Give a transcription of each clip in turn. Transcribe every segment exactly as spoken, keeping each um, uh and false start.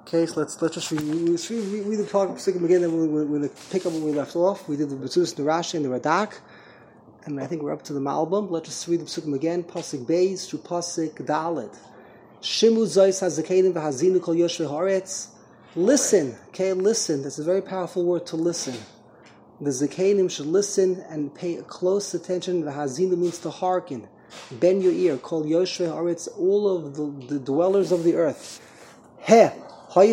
Okay, so let's let's just read, read, read, read the talk of again, then we're going to pick up where we left off. We did the Betzus, the Rashi, and the Radak, and I think we're up to the Malbim. Let's just read the Pesukim again. Pasuk Beis through Pasuk Dalet. Shimu Zois Hazakenim v'Hazinu Kol Yoshvei Haaretz. Listen, okay, listen. That's a very powerful word, to listen. The Zakenim should listen and pay close attention. V'Hazinu means to hearken. Bend your ear. Kol Yoshvei Haaretz, all of the, the dwellers of the earth. He. Did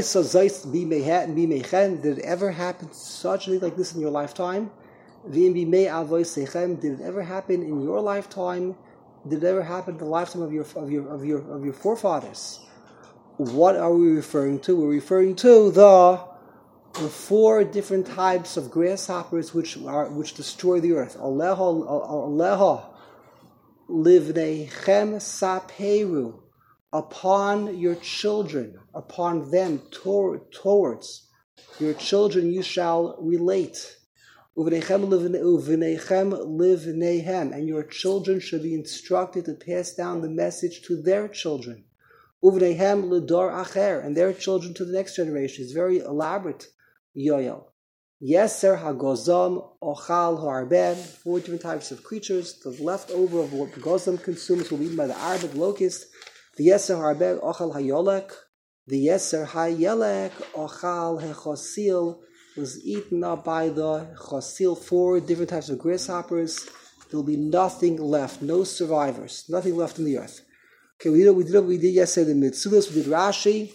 it ever happen such a thing like this in your lifetime? Did it ever happen in your lifetime? Did it ever happen in the lifetime of your of your of your of your forefathers? What are we referring to? We're referring to the the four different types of grasshoppers which are which destroy the earth. Aleha aleha livneichem saperu. Upon your children, upon them, tor- towards your children you shall relate. Uvnechem livnehem, and your children should be instructed to pass down the message to their children. Uvnehem l'dor acher, and their children to the next generation. It's very elaborate. Yoyel. Yeser hagozam ochal ha'arbed, four different types of creatures. The leftover of what gozam consumes will be eaten by the arbed locust. The Yeser Harbeg Ochal Hayolek, the Yeser Hayelek Ochal Hechosil was eaten up by the Chosil, four different types of grasshoppers. There will be nothing left, no survivors, nothing left in the earth. Okay, we did we did we did yesterday the Mitzudas, we did Rashi,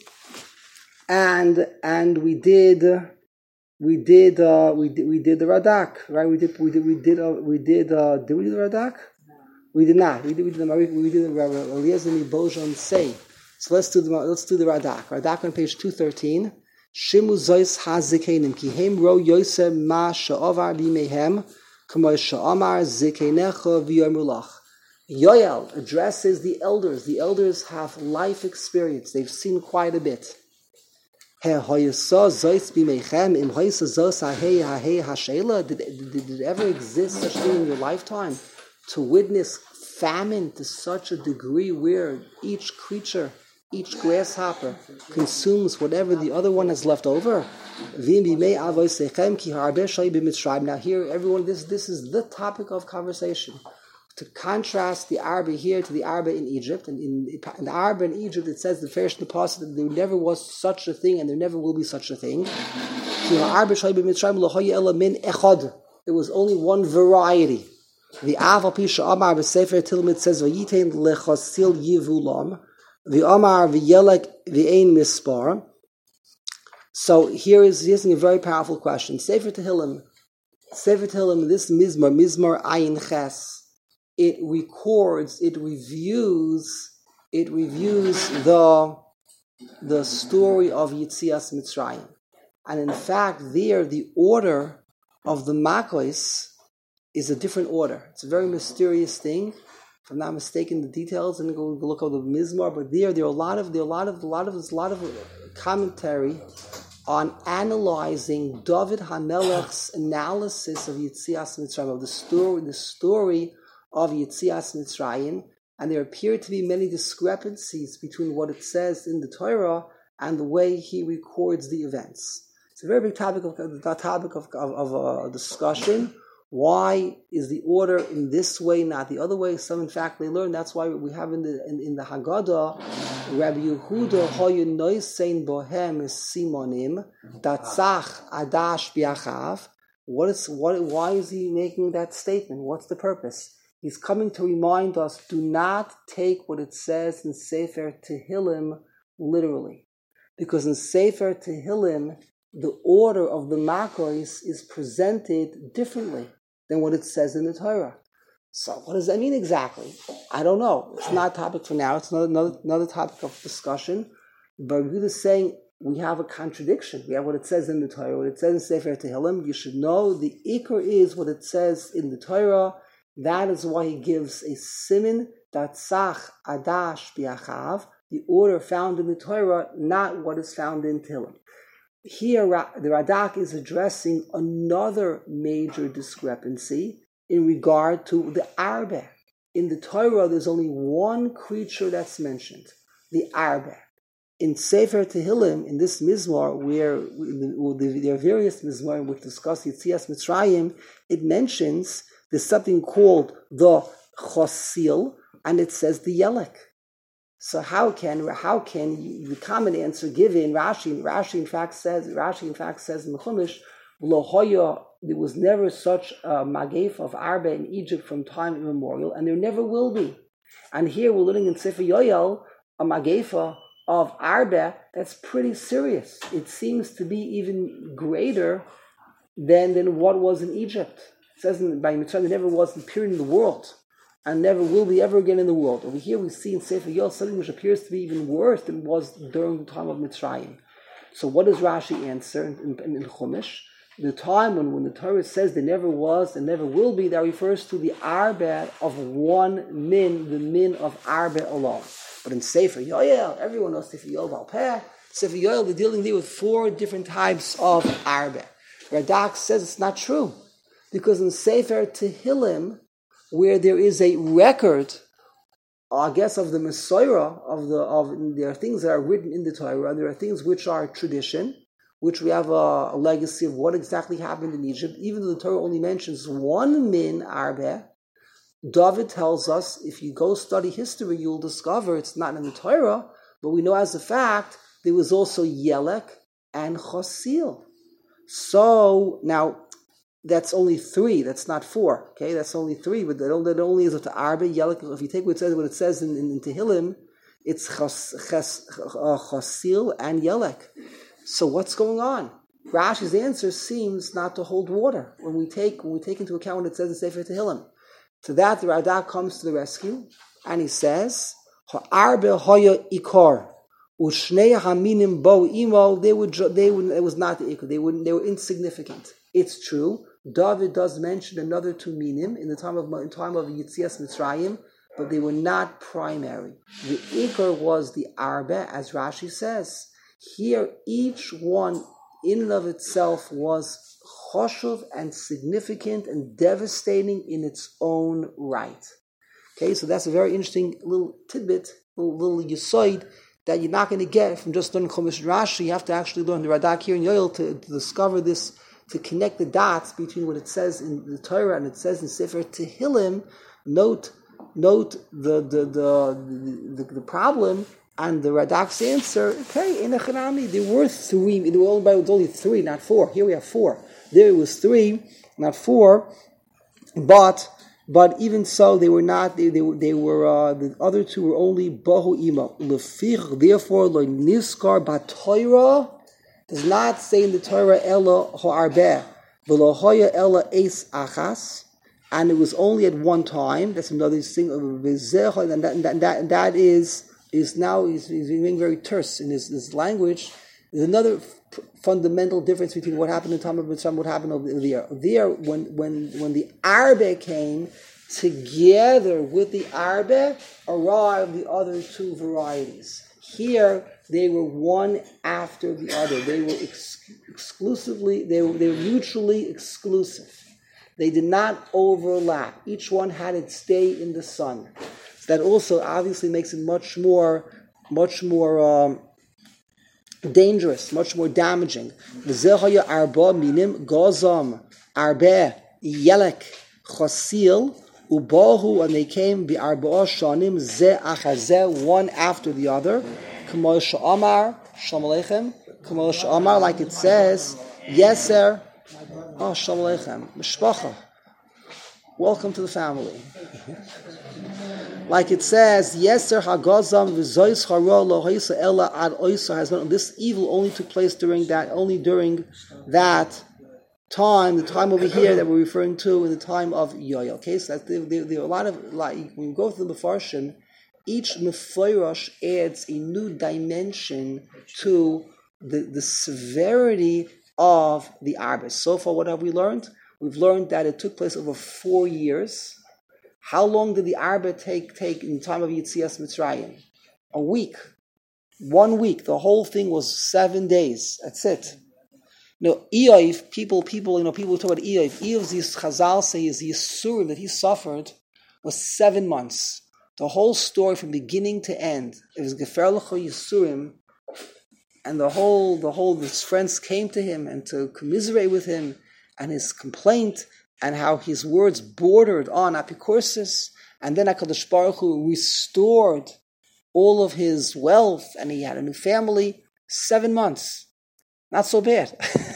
and and we did we did uh, we did we did the Radak, right? We did we did we did uh, we did uh, did we do the Radak? We did not. We did. We did the we did the Eliezer Bojan say. So let's do the let's do the Radak. Radak on page two thirteen. Shimu zois hazikenim ki hem ro yosem ma sha'avar bimehem k'mo sha'amar zikenecha v'yomulach. Yoel addresses the elders. The elders have life experience. They've seen quite a bit. He hoysa zois bimechem im hoysa zos hahei hahei hashela. Did did it ever exist such thing in your lifetime? To witness famine to such a degree where each creature, each grasshopper consumes whatever the other one has left over. Now here, everyone, this this is the topic of conversation. To contrast the Arba here to the Arba in Egypt. And in, in the Arba in Egypt, it says the first in the past that there never was such a thing and there never will be such a thing. It was only one variety. The Aval Pisha Amar B'Sefer Tilmid says Vayitain lechasil yivulam. The Amar v'Yelek v'Ein Mispar. So here is here's a very powerful question. Sefer Tehillim, Sefer Tehillim. This Mizmar, Mizmar Ayin Ches. It records, it reviews, it reviews the the story of Yitzias Mitzrayim, and in fact, there the order of the Makos is a different order. It's a very mysterious thing. If I'm not mistaken, the details, and go look at the Mizmar, but there, there are a lot of, there are a lot of, a lot of, a lot of commentary on analyzing David HaMelech's analysis of Yitzias Mitzrayim, of the story, the story of Yitzias Mitzrayim, and there appear to be many discrepancies between what it says in the Torah and the way he records the events. It's a very big topic of the topic of, of, of uh, discussion. Why is the order in this way, not the other way? Some, in fact, they learn. That's why we have in the in, in the Haggadah, Rabbi Yehuda hoyu noisein bohem simonim datzach adash biachav. What is what? Why is he making that statement? What's the purpose? He's coming to remind us: do not take what it says in Sefer Tehillim literally, because in Sefer Tehillim the order of the Makos is presented differently than what it says in the Torah. So what does that mean exactly? I don't know. It's not a topic for now. It's another, another, another topic of discussion. But we're just saying we have a contradiction. We have what it says in the Torah, what it says in Sefer Tehillim. You should know the Iker is what it says in the Torah. That is why he gives a simin, datzach adash biachav, the order found in the Torah, not what is found in Tehillim. Here, the Radak is addressing another major discrepancy in regard to the Arba. In the Torah, there's only one creature that's mentioned, the Arba. in Sefer Tehillim, in this Mizmor, where the, the, there are various Mizmorim which discuss Yetzias Mitzrayim, it mentions there's something called the Chosil, and it says the Yelek. So how can how can you, the common answer given Rashi? Rashi in fact says Rashi in fact says in the Chumash, Lo hoya, there was never such a magef of arba in Egypt from time immemorial, and there never will be. And here we're learning in Sefer Yoel a magefa of arba that's pretty serious. It seems to be even greater than than what was in Egypt. It says in, by Mitzrayim there never was a period in the world, and never will be ever again in the world. Over here we see in Sefer Yoel something which appears to be even worse than it was during the time of Mitzrayim. So what does Rashi answer in, in, in Chumash? The time when, when the Torah says there never was and never will be, that refers to the arba of one min, the min of arba alone. But in Sefer Yoel, everyone knows Sefer Yoel Baal Peh. Sefer Yoel, they're dealing there with four different types of arba. Radak says it's not true, because in Sefer Tehillim, where there is a record, I guess, of the Messiah, of the of there are things that are written in the Torah, there are things which are tradition, which we have a, a legacy of what exactly happened in Egypt. Even though the Torah only mentions one min arba, David tells us, if you go study history, you'll discover it's not in the Torah, but we know as a fact there was also Yelek and Chosil. So now that's only three. That's not four. Okay, that's only three. But that only, that only is to arba Yelek. If you take what it says, what it says in, in, in Tehillim, it's chos, chos, uh, Chosil and Yelek. So what's going on? Rashi's answer seems not to hold water when we take when we take into account what it says in Sefer Tehillim. To that, the Radak comes to the rescue, and he says, "Ha'arbe hoya ikar u'shnei haminim bo imo." They would they would it was not the ikar. They wouldn't. They were insignificant. It's true. David does mention another two minim in the time of in time of Yetzias Mitzrayim, but they were not primary. The ikar was the arba, as Rashi says. Here, each one in and of itself was choshuv and significant and devastating in its own right. Okay, so that's a very interesting little tidbit, little, little yisoid that you're not going to get from just learning Chumash Rashi. You have to actually learn the Radak here in Yoel to, to discover this, to connect the dots between what it says in the Torah and it says in Sefer Tehillim. Note, note the the the the, the, the problem. And the Radak's answer, okay, in a Chanami, there were three, there were only, it was only three, not four. Here we have four. There it was three, not four. But but even so, they were not, they they, they were, uh, the other two were only Bahu Ima. Lefich, therefore, Lo Niskar Batoira does not say in the Torah, Ella Ho'arbeh, V'lo Hoya Ella Eis Achas, and it was only at one time. That's another thing, and that, that, that, that is, is now he's, he's being very terse in his, his language. There's another f- fundamental difference between what happened in time of Mitzrayim and what happened over there. There, when when when the arba came together with the arba, arrived the other two varieties. Here, they were one after the other. They were ex- exclusively, they were they were mutually exclusive. They did not overlap. Each one had its day in the sun. So that also obviously makes it much more, much more um, dangerous, much more damaging. V'zehaya arba minim gozam arbe yelek chosil ubohu, and they came bi arba shanim ze achazeh, one after the other. K'mo she'amar shalom aleichem. K'mo she'amar, like it says, yeser. Oh, shalom aleichem. Mishpacha. Welcome to the family. Like it says, Yeser hagazam v'zois haro lo hoisa ella ad oisa has been. This evil only took place during that, only during that time, the time over here that we're referring to in the time of Yoel. Okay, so there, there, there are a lot of, like, when you go through the Mefarshim, each Meforash adds a new dimension to the, the severity of the Arbis. So far, what have we learned? We've learned that it took place over four years. How long did the Arba take take in the time of Yetzias Mitzrayim? A week. One week. The whole thing was seven days. That's it. You know, Eiv, people, people, you know, people talk about Eiv. Eiv's Chazal say is the Yisurim that he suffered was seven months. The whole story from beginning to end. It was Gefer L'cho Yisurim And the whole, the whole, his friends came to him and to commiserate with him and his complaint and how his words bordered on apicorsis. And then HaKadosh Baruch Hu restored all of his wealth and he had a new family. Seven months. Not so bad.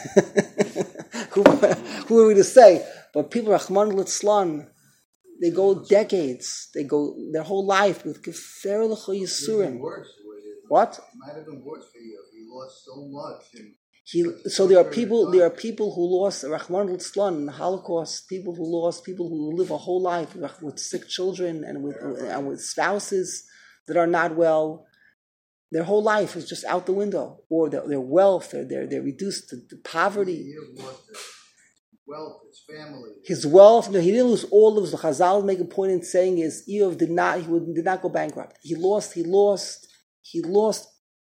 who, who are we to say? But people, Rahman Litzlan, they go decades. They go their whole life with Gefer L'cha Yisurim. What? It might have been worse for you. He lost so much. And he, so there are people. There are people who lost Rahman Litzlan in the Holocaust. People who lost. People who live a whole life with, with sick children and with and with spouses that are not well. Their whole life is just out the window, or their, their wealth. They're they're, they're reduced to, to poverty. He lost his wealth, his family. His wealth. No, he didn't lose all of his. The Chazal make a point in saying is Eov did not. He would, did not go bankrupt. He lost. He lost. He lost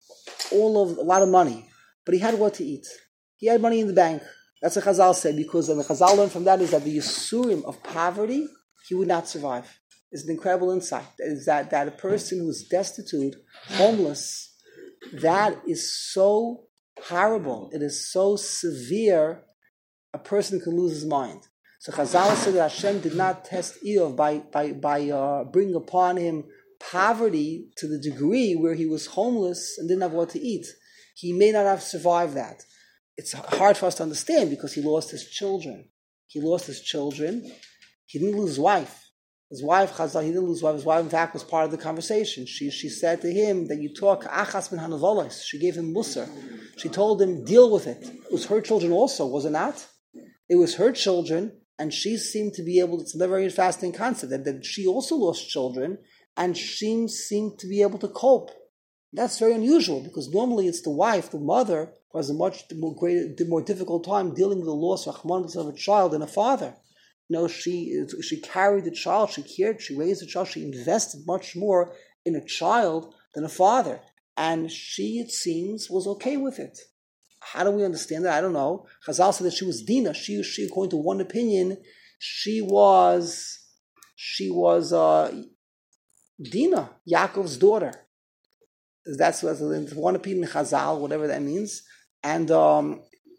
all of a lot of money, but he had what to eat. He had money in the bank. That's what Chazal said, because and the Chazal learned from that is that the Yisurim of poverty, he would not survive. It's an incredible insight. Is that, that a person who's destitute, homeless, that is so horrible. It is so severe, a person can lose his mind. So Chazal said that Hashem did not test Eov by, by, by uh, bringing upon him poverty to the degree where he was homeless and didn't have what to eat. He may not have survived that. It's hard for us to understand because he lost his children. He lost his children. He didn't lose his wife. His wife, Chazal, he didn't lose his wife. His wife, in fact, was part of the conversation. She she said to him that you talk achas min hanavolos. She gave him musar. She told him, deal with it. It was her children also, was it not? It was her children, and she seemed to be able to, it's a very fascinating concept, that, that she also lost children, and she seemed to be able to cope. That's very unusual, because normally it's the wife, the mother, who has a much more greater, more difficult time dealing with the loss of a child than a father. You know, she she carried the child, she cared, she raised the child, she invested much more in a child than a father. And she, it seems, was okay with it. How do we understand that? I don't know. Chazal said that she was Dina. She, she according to one opinion, she was, she was uh, Dina, Yaakov's daughter. That's what one opinion, Chazal, whatever that means. And um,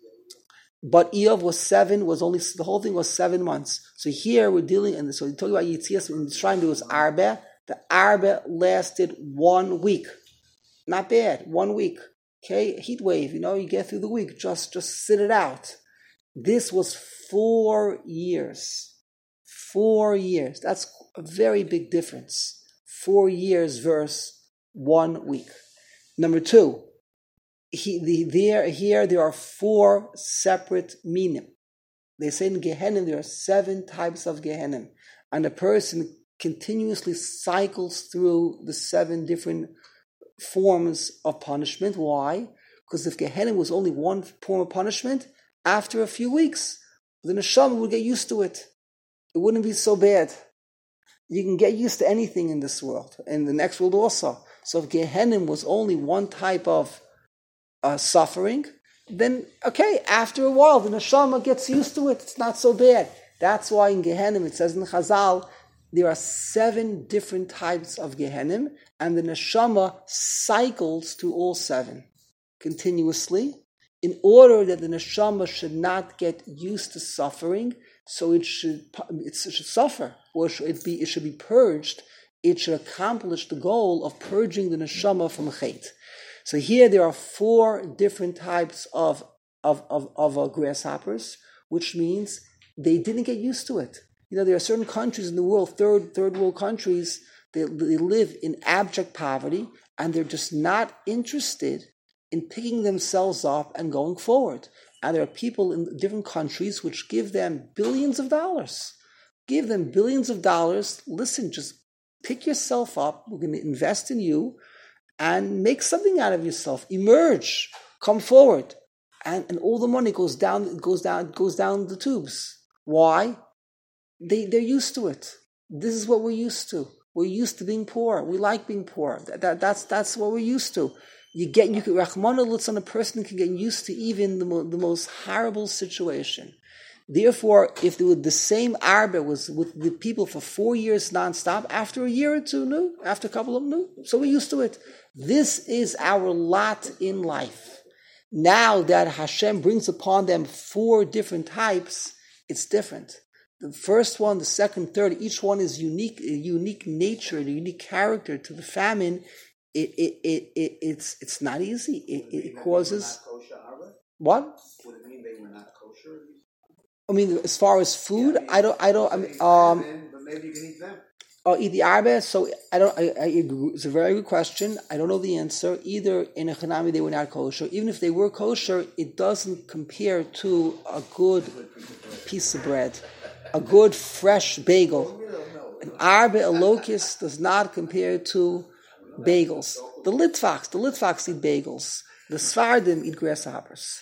but Eov was seven, was only the whole thing was seven months. So here we're dealing, and so we talk about Yitzias in Mitzrayim. There was Arba. The Arba lasted one week. Not bad, one week. Okay, heat wave. You know, you get through the week. Just, just sit it out. This was four years. Four years. That's a very big difference. Four years versus one week. Number two, he, the, there, here there are four separate minim. They say in Gehenim there are seven types of Gehenim. And a person continuously cycles through the seven different forms of punishment. Why? Because if Gehenim was only one form of punishment, after a few weeks, the neshama would get used to it. It wouldn't be so bad. You can get used to anything in this world, in the next world also. So if Gehenim was only one type of uh, suffering, then, okay, after a while, the neshama gets used to it. It's not so bad. That's why in Gehenim, it says in Chazal, there are seven different types of Gehenim, and the neshama cycles through all seven continuously in order that the neshama should not get used to suffering, so it should it should suffer, or should it be it should be purged. It should accomplish the goal of purging the neshama from chet. So here there are four different types of of of, of uh, grasshoppers, which means they didn't get used to it. You know, there are certain countries in the world, third third world countries, they, they live in abject poverty, and they're just not interested in picking themselves up and going forward. And there are people in different countries which give them billions of dollars. Give them billions of dollars. Listen, just pick yourself up. We're going to invest in you and make something out of yourself. Emerge. Come forward. And, and all the money goes down, goes down, goes down the tubes. Why? They, they're used to it. This is what we're used to. We're used to being poor. We like being poor. That, that, that's, that's what we're used to. You get, you can, Rahman al-Litzlan, a person can get used to even the, mo, the most horrible situation. Therefore, if the, the same arba was with the people for four years nonstop, after a year or two, no, after a couple of no, so we're used to it. This is our lot in life. Now that Hashem brings upon them four different types, it's different. The first one, the second, third, each one is unique, a unique nature, a unique character to the famine. It, it, it, it it's it's not easy. It, it, it causes what? Would it mean they were not kosher? I mean, as far as food, yeah, I, mean, I don't, I don't. I mean, um, but maybe you can eat them. Oh, eat the arbe. So I don't. I, I agree. It's a very good question. I don't know the answer. Either in a chanami they were not kosher. Even if they were kosher, it doesn't compare to a good piece of bread, a good fresh bagel. An arbe, a locust, does not compare to bagels. The Litvaks, the Litvaks eat bagels. The Svardim eat grasshoppers.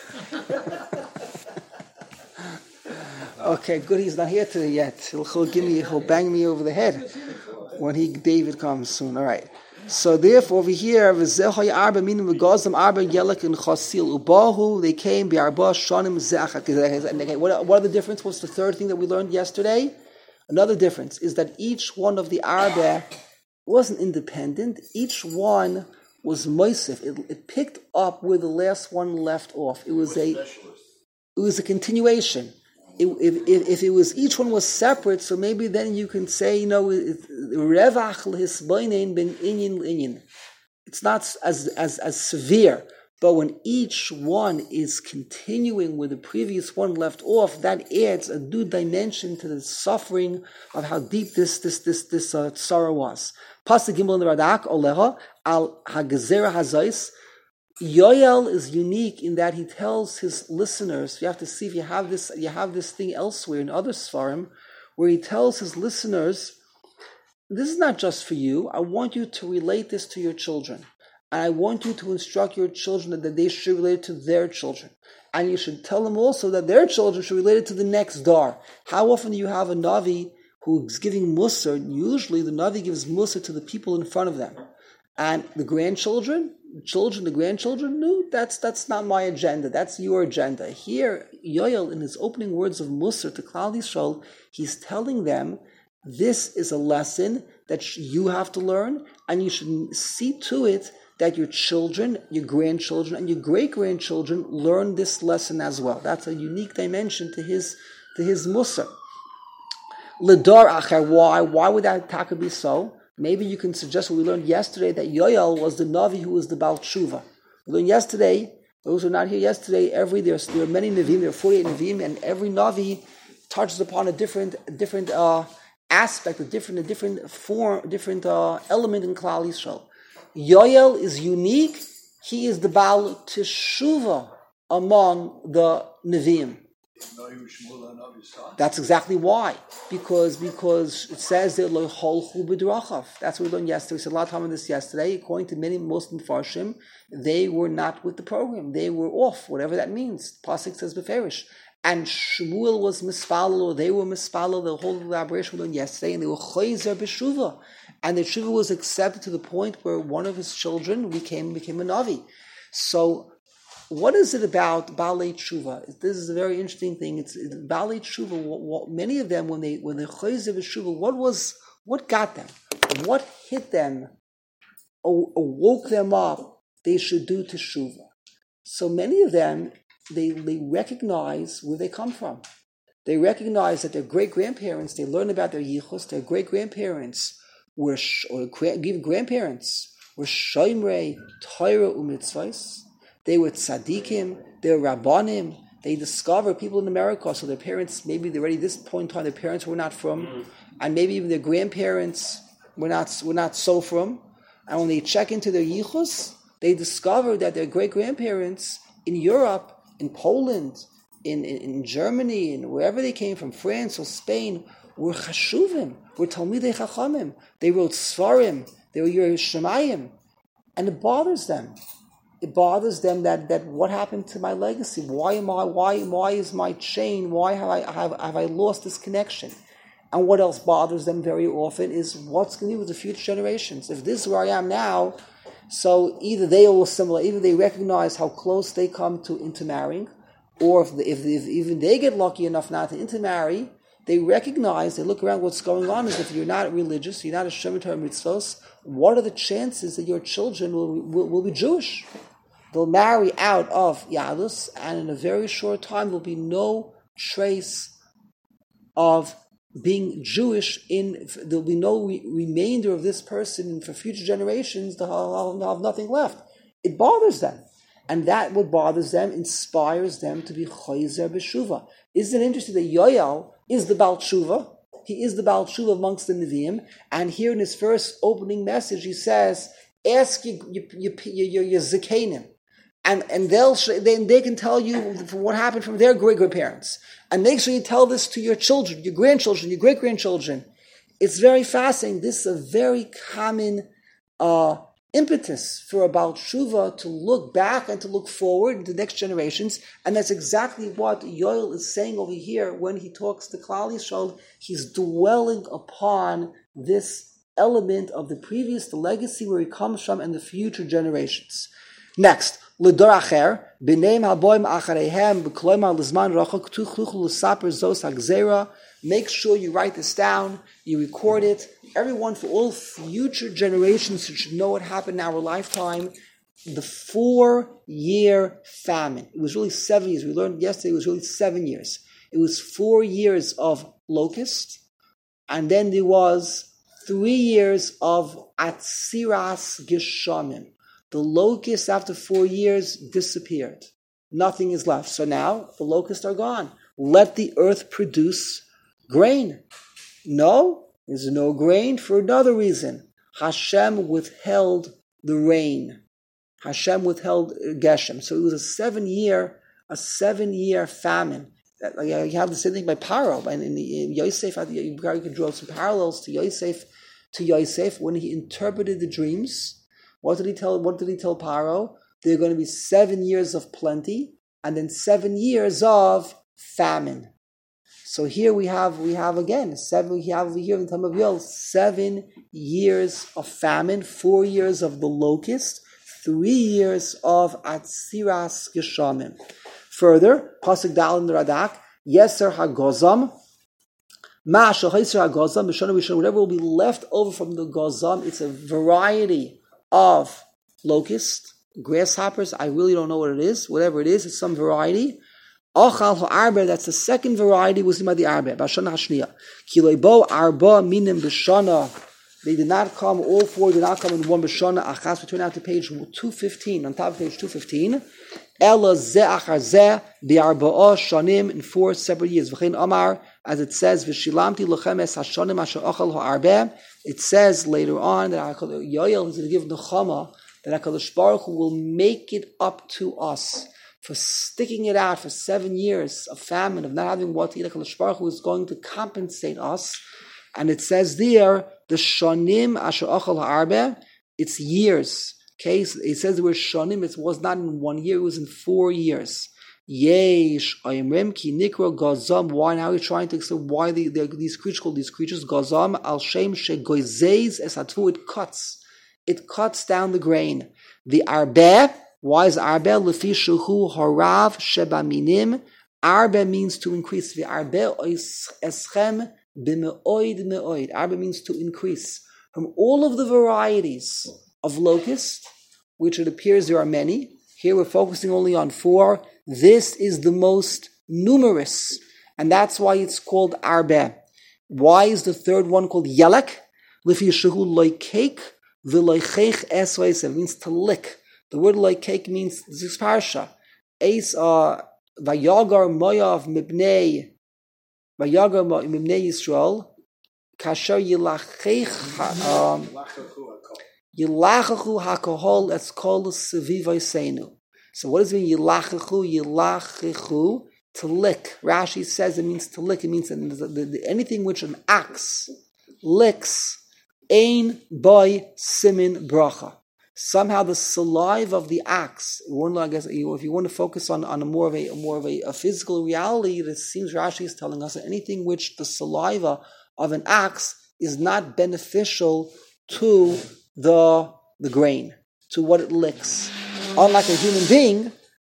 Okay, good. He's not here today yet. He'll, he'll give me, he'll bang me over the head when he David comes soon. All right. So therefore, over here, v'zechoy arba minim v'gozam arba yelek and chasil ubahu. They came bi'arba shonim zecha. What what are the difference? What's the third thing that we learned yesterday? Another difference is that each one of the arba wasn't independent. Each one was moisif. It, it picked up where the last one left off. It was a, it was a continuation. It, if, if, if it was, each one was separate, so maybe then you can say, you know, revach l'hisbainin ben inyan l'inyan. It's not as, as, as severe, but when each one is continuing where the previous one left off, that adds a new dimension to the suffering of how deep this, this, this, this, uh, sorrow was. Pasuk Gimel in the Radak, Oleha, al hagazera hazais. Yoel is unique in that he tells his listeners, you have to see if you have this, you have this thing elsewhere in other Sfarim, where he tells his listeners, this is not just for you, I want you to relate this to your children. And I want you to instruct your children that they should relate it to their children. And you should tell them also that their children should relate it to the next dar. How often do you have a Navi who's giving Musar? Usually the Navi gives Musar to the people in front of them. And the grandchildren, children, the grandchildren, no, that's that's not my agenda. That's your agenda. Here, Yoel, in his opening words of Musar to Klal Yisrael, he's telling them, this is a lesson that you have to learn, and you should see to it that your children, your grandchildren, and your great-grandchildren learn this lesson as well. That's a unique dimension to his to his Musar. L'dar acher, why? Why would that taka be so? Maybe you can suggest what we learned yesterday, that Yoel was the Navi who was the Baal Tshuva. We learned yesterday, those who are not here yesterday, every there, there are many Nevi'im, there are forty-eight Nevi'im, and every Navi touches upon a different a different uh, aspect, a different a different form, different uh, element in Klal Yisrael. Yoel is unique. He is the Baal Teshuvah among the Nevi'im. That's exactly why. Because because it says that lo holchu b'drachav. That's what we learned yesterday. We said a lot of time on this yesterday. According to many Muslim farshim, they were not with the program. They were off, whatever that means. Pasuk says beferish. And Shmuel was mispalel, or they were mispalel. The whole elaboration we learned yesterday, and they were choizer b'shuva. And the shuva was accepted to the point where one of his children became became a navi. So, what is it about Baalei Tshuva? This is a very interesting thing. It's, it's Baalei Tshuva. What, what, many of them, when they when they choizer b'shuva, what was what got them? What hit them? Or, or woke them up? They should do teshuva. So many of them, they they recognize where they come from. They recognize that their great grandparents. They learn about their yichus. Their great grandparents were or give grandparents were shoymrei Torah u'mitzvos. They were tzaddikim, they were rabbanim. They discovered people in America, so their parents, maybe already at this point in time, their parents were not from, mm. and maybe even their grandparents were not were not so from. And when they check into their yichus, they discover that their great-grandparents in Europe, in Poland, in, in, in Germany, and wherever they came from, France or Spain, were chashuvim, were talmidei chachamim. They wrote svarim, they were Yerushalayim, and it bothers them. It bothers them that, that what happened to my legacy? Why am I? Why why is my chain? Why have I have, have I lost this connection? And what else bothers them very often is what's going to be with the future generations. If this is where I am now, so either they will assimilate, either they recognize how close they come to intermarrying, or if, the, if, if even they get lucky enough not to intermarry, they recognize, they look around what's going on, is if you're not religious, you're not a Shomer Torah mitzvos, what are the chances that your children will, will, will be Jewish? They'll marry out of Yadus, and in a very short time there'll be no trace of being Jewish. In there'll be no re- remainder of this person, and for future generations they'll have nothing left. It bothers them, and that what bothers them inspires them to be Chayzer b'Shuva. Isn't it interesting that Yoel is the Baal Tshuva? He is the Baal Tshuva amongst the Nevi'im, and here in his first opening message he says, "Ask your your your, your, your Zekanim." And and they'll then they can tell you what happened from their great grandparents, and make sure you tell this to your children, your grandchildren, your great grandchildren. It's very fascinating. This is a very common uh, impetus for a Baal Tshuva to look back and to look forward into the next generations, and that's exactly what Yoel is saying over here when he talks to Klal Yisrael. He's dwelling upon this element of the previous, the legacy where he comes from, and the future generations. Next. L'dor acher, b'neim haboim achareihem, b'kloimar l'zman rachok tuchluch l'saper zos hagzera. Make sure you write this down, you record it. Everyone, for all future generations, should know what happened in our lifetime. The four-year famine. It was really seven years. We learned yesterday it was really seven years. It was four years of locust, and then there was three years of atziras geshamim. The locusts, after four years, disappeared. Nothing is left. So now, the locusts are gone. Let the earth produce grain. No, there's no grain for another reason. Hashem withheld the rain. Hashem withheld Geshem. So it was a seven-year, a seven-year famine. You have the same thing by Paro. And in, the, in Yosef, you can draw some parallels to Yosef, to Yosef when he interpreted the dreams. What did he tell? What did he tell Paro? There are going to be seven years of plenty, and then seven years of famine. So here we have we have again seven. We have over here in the time of Yoel seven years of famine, four years of the locust, three years of atziras geshamim. Further, pasuk dal in the Radak, yeser hagozam. Ma shachayser hagozam b'shana b'shana. Whatever will be left over from the gozam, it's a variety of locust, grasshoppers. I really don't know what it is. Whatever it is, it's some variety. Ochal ha'arbe, that's the second variety, was by the arbe, b'shana hashniya. Kiloibo arba minim b'shana. They did not come, all four did not come in one b'shana. Achas, we turn out to page two fifteen, on top of page two fifteen. Ela ze achar ze, bi'arba'ah shanim, in four separate years. V'chein amar, as it says, v'shilamti lochem es hashanim asher ochal ha'arbe. It says later on that Yoel is going to give nechama, that HaKadosh Baruch Hu will make it up to us for sticking it out for seven years of famine, of not having what to eat. HaKadosh Baruch Hu is going to compensate us. And it says there, the shanim asher ochal ha'arbe, it's years. Okay, so it says the word shanim, it was not in one year, it was in four years. Yesh, ayimrim ki nikro gazam. Why now? We're trying to explain why they, these creatures called these creatures gazam al shem shegoizeis es hatvu. It cuts, it cuts down the grain. The arbe. Why is arbe lefi shuhu harav sheba minim? Arbe means to increase. The arbe eschem b'meoid meoid. Arbe means to increase from all of the varieties of locust, which it appears there are many. Here we're focusing only on four. This is the most numerous, and that's why it's called arbe. Why is the third one called yelek? Lifi shehu loikeik v'loikech es v'esev, means to lick. The word loikeik means, this is parsha. Eis uh, vayagar moyav mibnei, vayagar mibnei Yisrael, kasher yilachech um, yilachachu hakohol es kol seviva yseinu. So what does it mean, yilachachu, yilachachu? To lick. Rashi says it means to lick. It means that the, the, the, anything which an axe licks, ein boy simin bracha. Somehow the saliva of the axe, I guess, if you want to focus on, on a more of, a, more of a, a physical reality, it seems Rashi is telling us that anything which the saliva of an axe is not beneficial to the, the grain, to what it licks. Unlike a human being,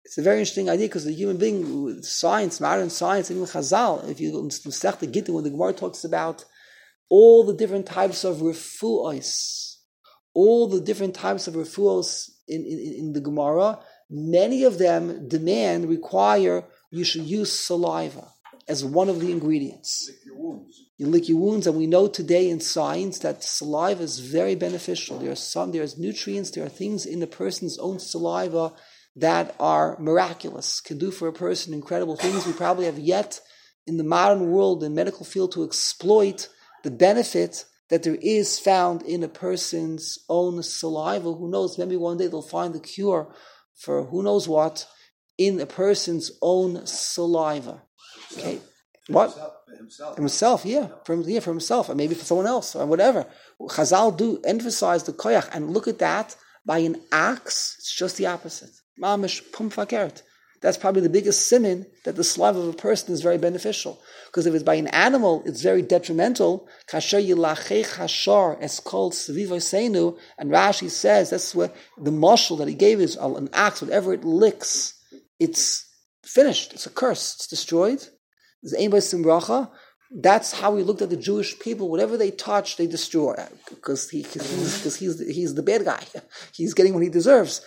It's a very interesting idea because the human being, science, modern science, even Chazal, if you look at the Gittin, when the Gemara talks about all the different types of refuos, all the different types of refuos in, in, in the Gemara, many of them demand, require, you should use saliva as one of the ingredients. Lick your wounds. You lick your wounds, and we know today in science that saliva is very beneficial. There are some, there's nutrients, there are things in the person's own saliva that are miraculous, can do for a person incredible things. We probably have yet in the modern world, in medical field, to exploit the benefit that there is found in a person's own saliva. Who knows, maybe one day they'll find the cure for who knows what in a person's own saliva. Okay, what? Himself. Himself, yeah, for, yeah, for himself, or maybe for someone else, or whatever. Chazal do emphasize the koyach, and look at that, by an axe, it's just the opposite. Mamish pum fakert. That's probably the biggest siman that the saliva of a person is very beneficial. Because if it's by an animal, it's very detrimental. Kasher yilachech hashar es called sevivoseinu, and Rashi says that's where the mashal that he gave is an axe. Whatever it licks, it's finished. It's a curse. It's destroyed. There's einbay simracha. That's how we looked at the Jewish people. Whatever they touch, they destroy, because he, because he's he's the bad guy. He's getting what he deserves.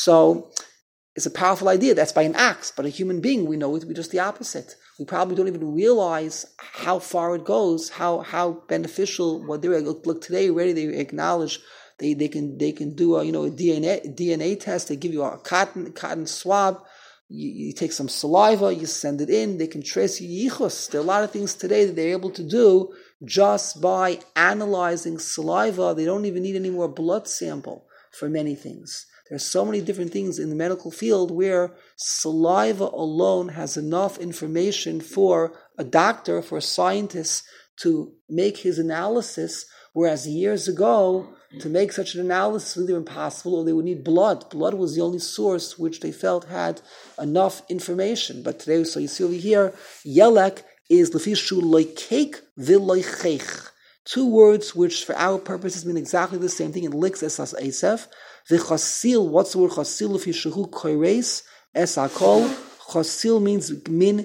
So it's a powerful idea. That's by an axe, but a human being, we know it to be just the opposite. We probably don't even realize how far it goes, how how beneficial what they're look, look today. Already they acknowledge they they can they can do a you know a D N A D N A test. They give you a cotton cotton swab. You, you take some saliva, you send it in, they can trace your yichus. There are a lot of things today that they're able to do just by analyzing saliva. They don't even need any more blood sample for many things. There are so many different things in the medical field where saliva alone has enough information for a doctor, for a scientist to make his analysis, whereas years ago, to make such an analysis was either impossible or they would need blood. Blood was the only source which they felt had enough information. But today, so you see over here, Yelek is lefishu loikeik v'loichech. Two words which for our purposes mean exactly the same thing. It licks esas esef. V'chasil, what's the word chasil? Lefishu koires es hakol. Chasil means min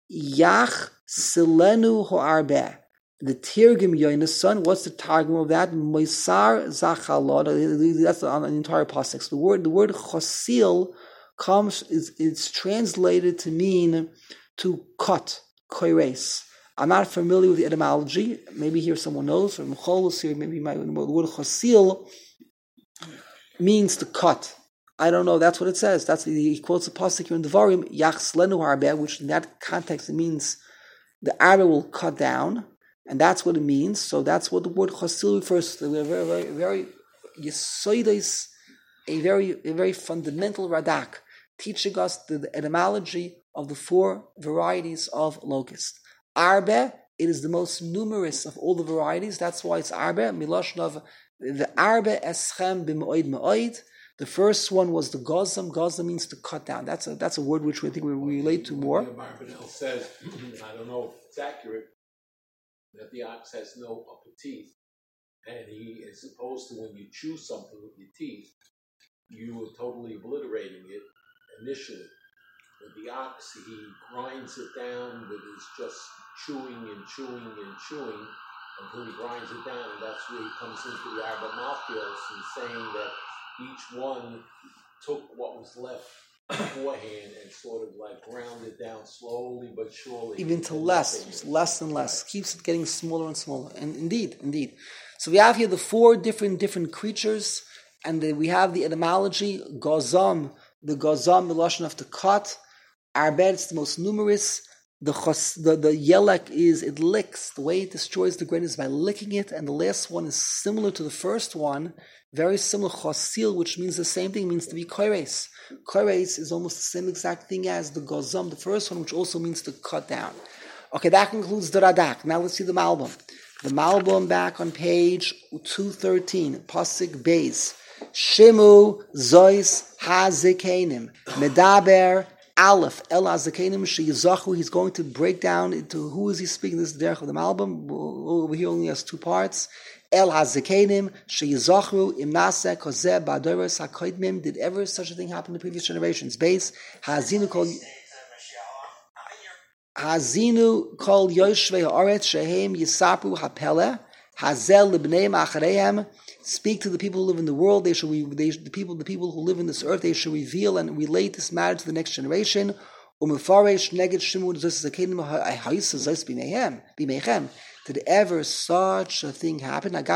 yach silenu ho'arbeh. The Tirgim Yoina's son, what's the targum of that? Moisar Zachalot. That's on the entire pasuk. The word, the word chosil comes is it's translated to mean to cut, koires. I'm not familiar with the etymology. Maybe here someone knows, or Mecholus here, maybe you might know. The word chosil means to cut. I don't know. That's what it says. That's he quotes the pasuk here in Devarim, Yachs Lenu Harbeh, which in that context it means the arbe will cut down. And that's what it means. So that's what the word chosil refers to. We're very, very, very yesoides, a very, a very fundamental radak, teaching us the, the etymology of the four varieties of locust. Arbe, it is the most numerous of all the varieties. That's why it's arbe. Miloshn of the arbe eschem b'moed me'oid. The first one was the gozam. Gozam means to cut down. That's a that's a word which we think we relate to more. Barbanel says, I don't know if it's accurate, that the ox has no upper teeth, and he is supposed to, when you chew something with your teeth, you are totally obliterating it initially. With the ox, he grinds it down with his just chewing and chewing and chewing until he grinds it down, and that's where he comes into the Arba Malkios and saying that each one took what was left beforehand and sort of like ground it down slowly but surely. Even to less, less and less. Right. Keeps it getting smaller and smaller. And indeed, indeed. So we have here the four different different creatures, and the, we have the etymology, gozam, the gozam, the lashon of to cut. Arbed is the most numerous. The, chos, the the yelek is, it licks. The way it destroys the grain is by licking it, and the last one is similar to the first one, very similar, chosil, which means the same thing, means to be koires. Koires is almost the same exact thing as the gozam, the first one, which also means to cut down. Okay, that concludes the Radak. Now let's see the Malbim. The Malbim back on page two thirteen, Pasik Beis. Shimu zois hazikenim, medaber Aleph, El Azakenim Sheyizachu. He's going to break down into who is he speaking. This is the derech of the Malbim. Over here only has two parts. El Hazakenim Sheyizochru Imnase Kozeh Badoros Hakoidmim. Did ever such a thing happen in the previous generations? Base Hazinu Kol Hazinu Kol Yoshvei Haaretz Shehem Yisapru Hapele Hazel Libneim Achareim. Speak to the people who live in the world. They should they, the people the people who live in this earth. They should reveal and relate this matter to the next generation. Umefaresh Neged Shimon Zos Zakenim Ha'isa Zos B'Meihem B'Meichem. Did ever such a thing happen? Even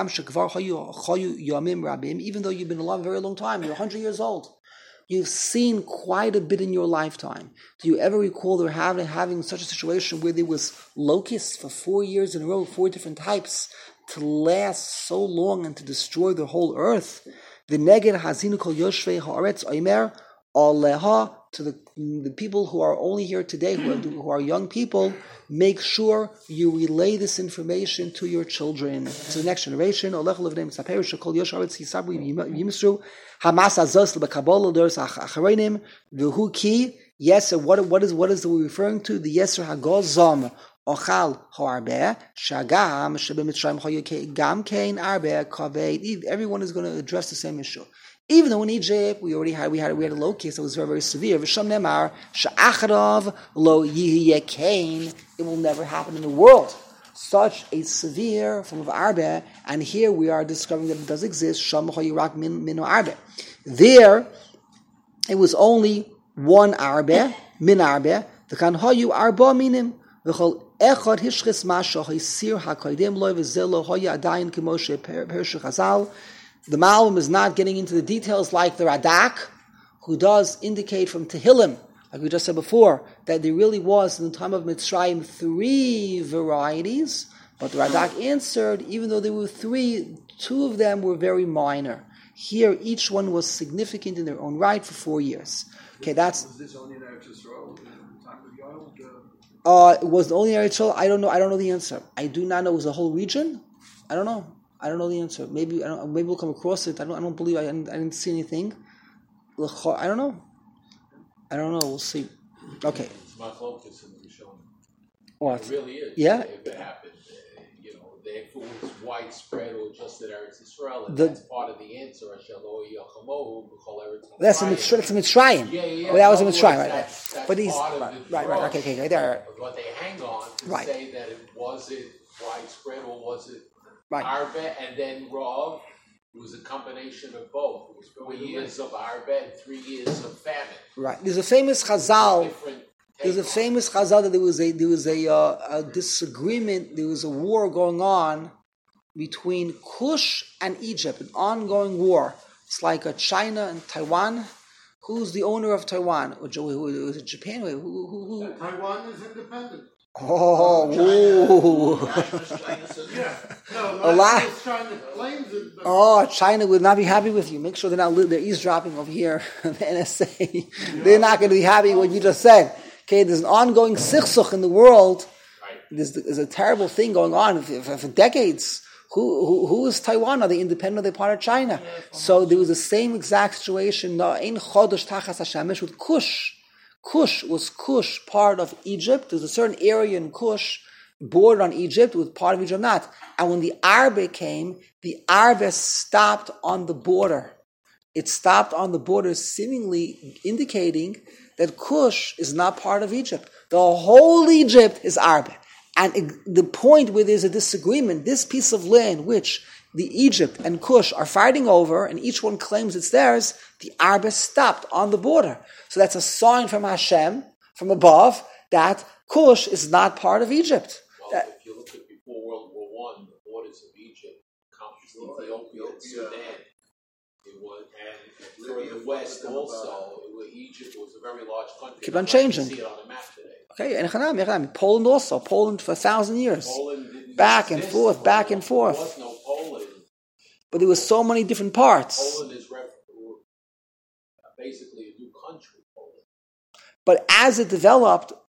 though you've been alive a very long time, you're one hundred years old. You've seen quite a bit in your lifetime. Do you ever recall there having, having such a situation where there was locusts for four years in a row, four different types, to last so long and to destroy the whole earth? The Neged Hazinu Kol Yoshvei Haaretz Omer Aleha, to the, the people who are only here today, who are, who are young people, make sure you relay this information to your children, to the next generation. Yes, so what, what is what is we referring to? The Yeser Hagozam Ochal Hoarbe Shagam Shebemitzrayim Gam Kain Arbe Kaved. Everyone is going to address the same issue. Even though in Egypt we already had we had we had a locust that was very very severe. V'sham nemar she'acharav lo yihye kain. It will never happen in the world. Such a severe form of arbe, and here we are discovering that it does exist. Sham choyirak min min arbe. There, it was only one arbe min arbe. The kan hoyu arba minim. V'chol echad hishchis masha haysir hakodim loy v'zelo hoya adayin k'moshe pershich hazal. The Malbim is not getting into the details like the Radak, who does indicate from Tehillim, like we just said before, that there really was in the time of Mitzrayim three varieties, but the Radak answered, even though there were three, two of them were very minor. Here, each one was significant in their own right for four years. Okay, that's... Was this only in Eretz Yisrael in the time of Yoel? Uh, it was the only Eretz Yisrael? I don't know. I don't know the answer. I do not know. It was a whole region? I don't know. I don't know the answer. Maybe I don't, maybe we'll come across it. I don't. I don't believe. I didn't, I didn't see anything. I don't know. I don't know. We'll see. Okay. It's my focus in the Rishon. What? It really is. Yeah. If it happened, uh, you know, if it was widespread or just at Eretz Yisrael, and The- that's part of the answer. That's a Mitzrayim. That's a Mitzrayim. Yeah, yeah. Well, that was a No, Mitzrayim, right? That's, that's But he's part of right, the right, right. Okay, okay, right there. But what they hang on to Right. say that it was it widespread or was it Right. Arbe and then Rav. It was a combination of both. It was four years of Arbe and three years of famine. Right. There's a famous Chazal. Different There's a take on famous Chazal that there was a there was a, uh, a disagreement. There was a war going on between Kush and Egypt, an ongoing war. It's like a China and Taiwan. Who's the owner of Taiwan? Or who, who, was it Japan? Who, who, who, who? Taiwan is independent. Oh, ooh. Yeah. No, A lot. not China claims it, but Oh, China would not be happy with you. Make sure they're not li- they're eavesdropping over here. The N S A. They're not going to be happy with what you just said. Okay, there's an ongoing sichsuch in the world. Right. There's, there's a terrible thing going on for, for, for decades. Who, who who is Taiwan? Are they independent? Are they part of China? So there was the same exact situation. No, ein chodesh tachas hashemesh with Kush. Kush was Kush part of Egypt. There's a certain area in Kush bordered on Egypt with part of Egypt not. And when the Arbe came, the Arbe stopped on the border. It stopped on the border, seemingly indicating that Kush is not part of Egypt. The whole Egypt is Arbe. And it, the point where there's a disagreement, this piece of land which the Egypt and Kush are fighting over, and each one claims it's theirs, the Arbe stopped on the border. So that's a sign from Hashem, from above, that Kush is not part of Egypt. Well, That- if you look at before World War One, the borders of Egypt encompassed Ethiopia and Sudan. It was, and further west also, it was, Egypt was a very large country. Keep on I'd like to changing. see it on a map today. Okay, and Hanam, Hanam, Poland also, Poland for a thousand years. Poland didn't Back and exist. forth, back and forth. There was no Poland. But there was so many different parts. Poland is ref- basically a new country. Poland. But as it developed,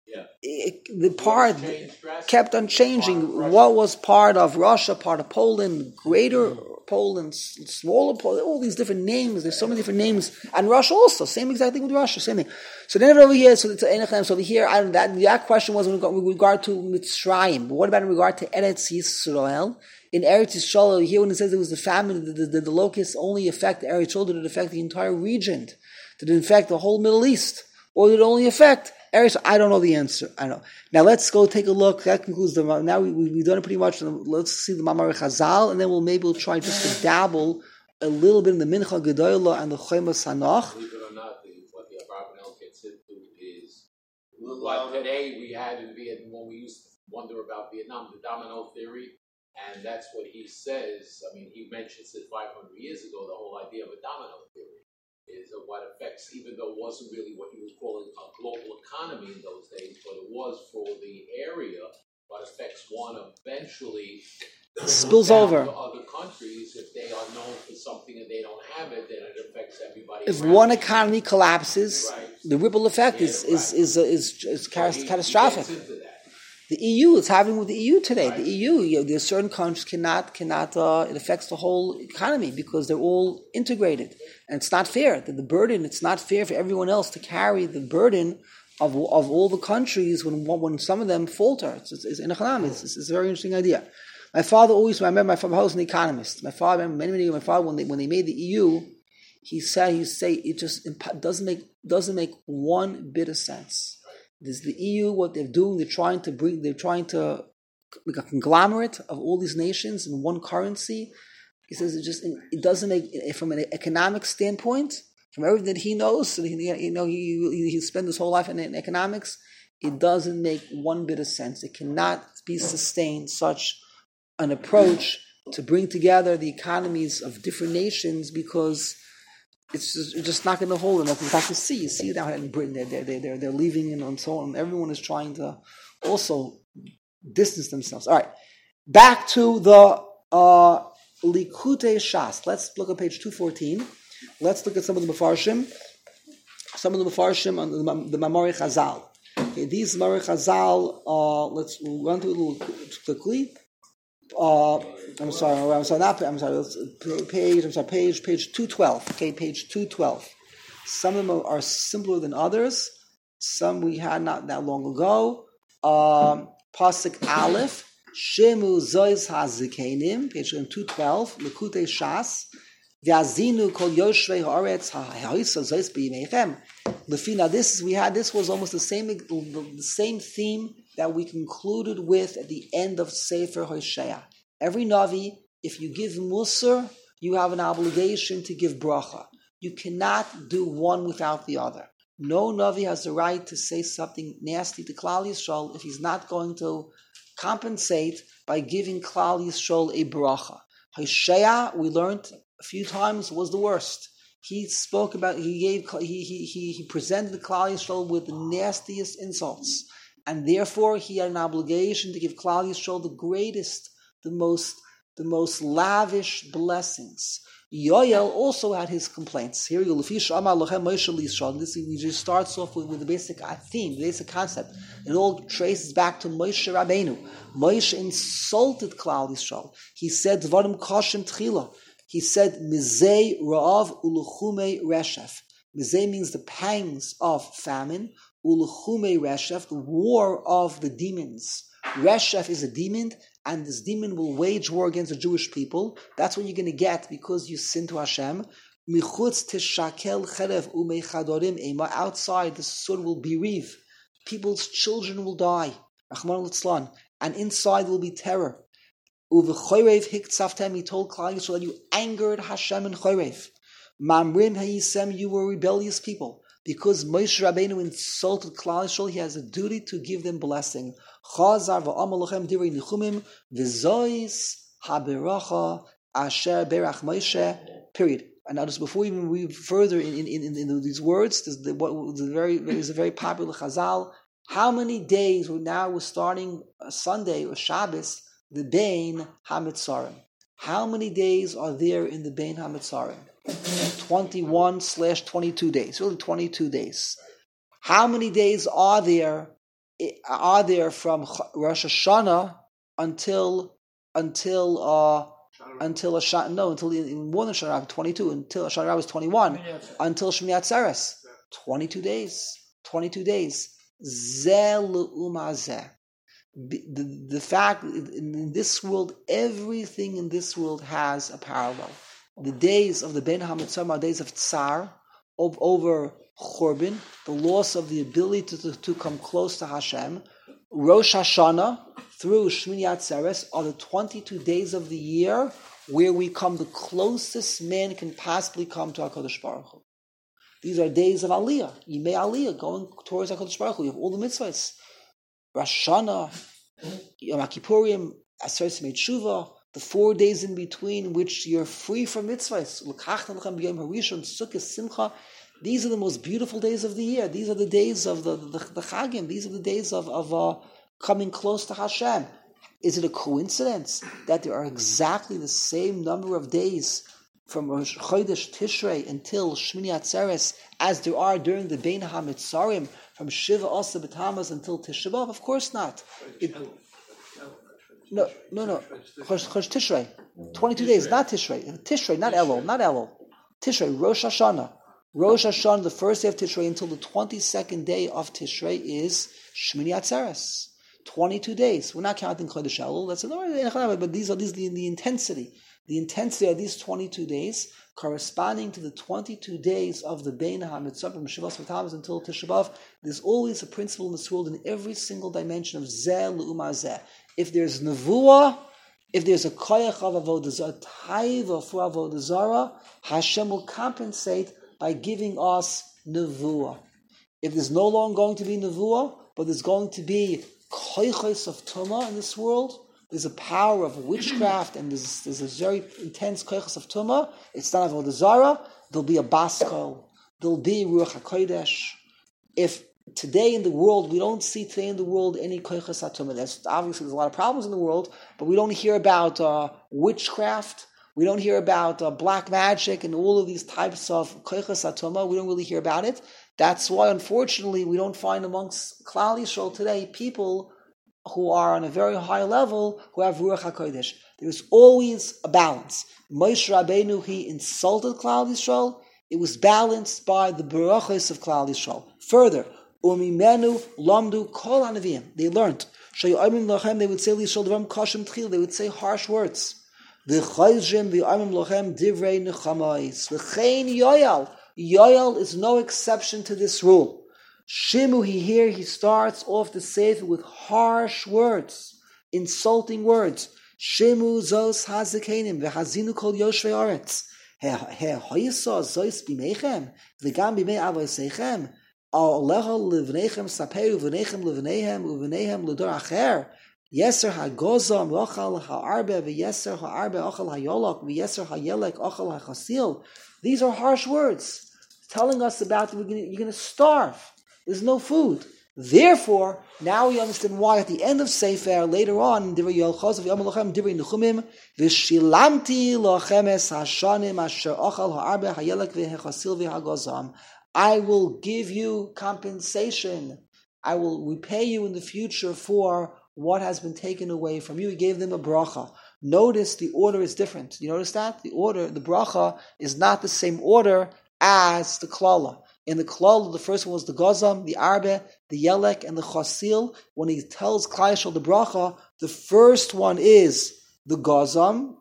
Yeah. it, the part Changed drastically. kept on changing. Part of Russia. What was part of Russia, part of Poland, greater Poland, s- smaller Poland, all these different names. There's so many different names. And Russia also, same exact thing with Russia, same thing. So then over here, so it's Enochem. So over here, I don't, that, that question was in regard, with regard to Mitzrayim. But what about in regard to Eretz Yisrael? In Eretz Yisrael, here when it says it was the famine, the, the, the, the locusts only affect Eretz Yisrael, did it affect the entire region? Did it affect the whole Middle East? Or did it only affect Eretz? I don't know the answer. I don't know. Now let's go take a look. That concludes the. Now we, we, we've done it pretty much. Let's see the Mamar Chazal, and then we'll maybe we'll try just to dabble a little bit in the Mincha Gedolah and the Chomas Hanach. Believe it or not, the, what the Abravanel gets into is what today we had in Vietnam when we used to wonder about Vietnam, the domino theory, and that's what he says. I mean, he mentions it five hundred years ago, the whole idea of a domino theory is of what affects, even though it wasn't really what you would call a global economy in those days, but it was for the area, what affects one eventually Spills down over. to other countries. If they are known for something and they don't have it, then it affects everybody. If around one them. economy collapses, Right. the ripple effect is Yeah, is right. is is, is, is So he- he catastrophic. gets into that. The E U is happening with the E U today. Right. The E U, you know, there's certain countries cannot cannot. Uh, it affects the whole economy because they're all integrated, and it's not fair. The, the burden. It's not fair for everyone else to carry the burden of of all the countries when when some of them falter. It's, it's, it's in economics. It's, it's a very interesting idea. My father always. I remember my father was an economist. My father, many many years. My father when they when they made the E U, he said he say it just imp- doesn't make doesn't make one bit of sense. There's the E U, what they're doing, they're trying to bring, they're trying to make a conglomerate of all these nations in one currency. He says it just, it doesn't make, from an economic standpoint, from everything that he knows, so he, you know, he, he spent his whole life in, in economics, it doesn't make one bit of sense. It cannot be sustained, such an approach to bring together the economies of different nations, because it's just, it's just not going to hold enough. In fact, you see, you see down in Britain, they're, they're, they're, they're leaving and so on. Everyone is trying to also distance themselves. All right, back to the uh, Likutei Shas. Let's look at page two fourteen. Let's look at some of the Mefarshim. Some of the Mefarshim on the, the Mamori Chazal. Okay, these Mamori Chazal, uh, let's run through it a little quickly. Uh, I'm sorry, I'm sorry, not, I'm sorry, page, I'm sorry, page, page two twelve, okay, page two twelve. Some of them are, are simpler than others. Some we had not that long ago. Um, Pasuk Aleph, Shemu Zois HaZikenim, page two twelve, Likutei Shas, V'azinu kol yoshvei haaretz ha'ha'isa zois b'yimeichem. Lefina, this is, we had, this was almost the same, the same theme that we concluded with at the end of Sefer Hosea. Every Navi, if you give Musar, you have an obligation to give Bracha. You cannot do one without the other. No Navi has the right to say something nasty to Klal Yisrael if he's not going to compensate by giving Klal Yisrael a Bracha. Hosea, we learned a few times, was the worst. He spoke about, he gave, he he he, he presented the Klal Yisrael with the nastiest insults. And therefore, he had an obligation to give Klal Yisrael the greatest, the most, the most lavish blessings. Yoel also had his complaints. Here, Lefish Amar Lochem Moshe Yisrael. This he just starts off with, with the basic theme, the basic concept. It all traces back to Moshe Rabbeinu. Moshe insulted Klal Yisrael. He said, "Dvarim Koshem Tchila." He said, "Mizei Ra'av Uluchume Reshef." Mizei means the pangs of famine. Uluchume Reshef, the war of the demons. Reshef is a demon, and this demon will wage war against the Jewish people. That's what you're going to get because you sin to Hashem. Michutz tishakel cherev umechadorim ema. Outside, the sword will bereave. People's children will die. Rachman al-Tzlan. And inside will be terror. Uvechorev hiktzaftem. He told Klal Yisrael that you angered Hashem in Chorev. Mamrim hayisem. You were rebellious people. Because Moshe Rabbeinu insulted Klal Yisrael, he has a duty to give them blessing. Chazar v'amal lochem divrei nichumim v'zois haberacha asher berach Moshe. Period. And now, just before we even read further in, in, in, in these words, there's, the, what, the very, there's a very popular Chazal. How many days, we're now we're starting a Sunday or Shabbos, the Bein HaMitzarim. How many days are there in the Bein HaMitzarim? twenty-one slash twenty-two days. Really twenty-two days. How many days are there are there from Rosh Hashanah until until uh, until a no until in more than Shana twenty-two until Shana was twenty-one until Shmini Atzeres twenty-two days twenty-two days Zeh l'umazeh. The, the fact in this world, everything in this world has a parallel. The days of the Ben HaMitzvah are days of tsar, of over Churban, the loss of the ability to, to, to come close to Hashem. Rosh Hashanah through Shmini Atzeres are the twenty-two days of the year where we come the closest man can possibly come to HaKadosh Baruch Hu. These are days of Aliyah, Yimei Aliyah, going towards HaKadosh Baruch Hu. You have all the mitzvahs. Rosh Hashanah, Yom Kippurim, Aseret Yemei Tshuva, the four days in between which you're free from mitzvahs. L'kachtem lechem b'yom harishon, Sukkot, Simcha. These are the most beautiful days of the year. These are the days of the, the, the Chagim. These are the days of, of uh, coming close to Hashem. Is it a coincidence that there are exactly the same number of days from Rosh Chodesh Tishrei until Shmini Atzeres as there are during the Bein HaMitzarim, from Shiva Asa B'Tammuz until Tisha B'Av? Of course not. It, no, no, no. Chosh, Chosh Tishrei. twenty-two days, not Tishrei. Tishrei, not Elul, not Elul. Tishrei, Rosh Hashanah. Rosh Hashanah, the first day of Tishrei until the twenty-second day of Tishrei is Shmini Atzeres. twenty-two days. We're not counting Chodesh Elul. That's another, but these are these the, the intensity. The intensity of these twenty-two days corresponding to the twenty-two days of the Bein HaMitzvah from Shiva Asa until Tisha B'Av. There's always a principle in this world in every single dimension of Zeh L'Uma Zeh. If there's Nevuah, if there's a Koyach of Avodah Zarah, Taiva for Avodah Zarah, Hashem will compensate by giving us Nevuah. If there's no longer going to be Nevuah, but there's going to be Koychos of Tumah in this world, there's a power of witchcraft, and there's, there's a very intense koiches of tumah. It's not avodah zarah. There'll be a baskol. There'll be ruach hakodesh. If today in the world we don't see today in the world any koiches of tumah, that's obviously there's a lot of problems in the world, but we don't hear about uh, witchcraft. We don't hear about uh, black magic and all of these types of koiches of tumah. We don't really hear about it. That's why, unfortunately, we don't find amongst Klal Yisrael today people who are on a very high level, who have Ruach HaKodesh. There's always a balance. Moshe Rabbeinu, he insulted Klal Yisrael. It was balanced by the Barachos of Klal Yisrael. Further, Umimenu Lamdu Kol HaNeviim. They learned. Shayomim Lochem, they would say Yisrael Dvarim Kashim Tchil. They would say harsh words. V'chayzrim v'yomim Lochem Divrei Nechamais. V'chein Yoyal. Yoyal is no exception to this rule. Shimu, he here, he starts off the Sefer with harsh words, insulting words. Shimu zos hazikenim, v'hazinu kol yoshvei aretz. He hoyisa zos bimechem, v'gam bimei avoseichem. Alecha livnechem saperu, v'nechem livneihem, uv'neihem l'dor acher. Yeser ha'gozam, ochal ha'arbe, v'yeser ha'arbe, ochal ha'yolok, v'yeser ha'yelek, ochal ha'chasil. These are harsh words, telling us about you're going to starve. There's no food. Therefore, now we understand why at the end of Sefer, later on, Divrei Yelchos v'Yom Lochem, Divrei Nechumim, v'shilamti lochem es hashanim asher ochal ha'arbe ha'yelek v'hechasil v'hagozam. I will give you compensation. I will repay you in the future for what has been taken away from you. He gave them a bracha. Notice the order is different. You notice that? The order, the bracha, is not the same order as the klala. In the klal, the first one was the gozam, the arbe, the yelek, and the chasil. When he tells Klal Yisrael the bracha, the first one is the gozam.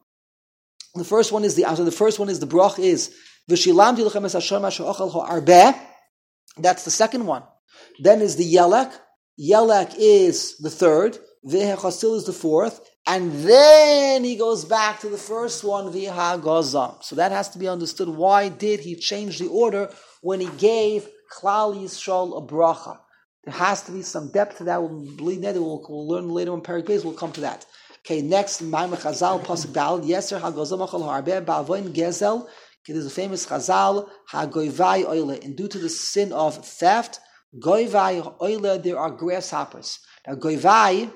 The first one is the after the first one is the bracha is v'shilamti lechem es Hashem asher ochal ha'arbe. That's the second one. Then is the yelek. Yelek is the third. V'hechasil is the fourth. And then he goes back to the first one, v'ha gozam. So that has to be understood. Why did he change the order when he gave Klal Yisrael a bracha? There has to be some depth to that. We'll, we'll, we'll learn later on Perek Beis. We'll come to that. Okay, next, Ma'amar Chazal, Pasuk Dal, Yeser ha'gozam achal ha'arbeh ba'avoin gezel. Okay, there's a famous Chazal, ha'goivai oile. And due to the sin of theft, goivai oile, there are grasshoppers. Now, goivai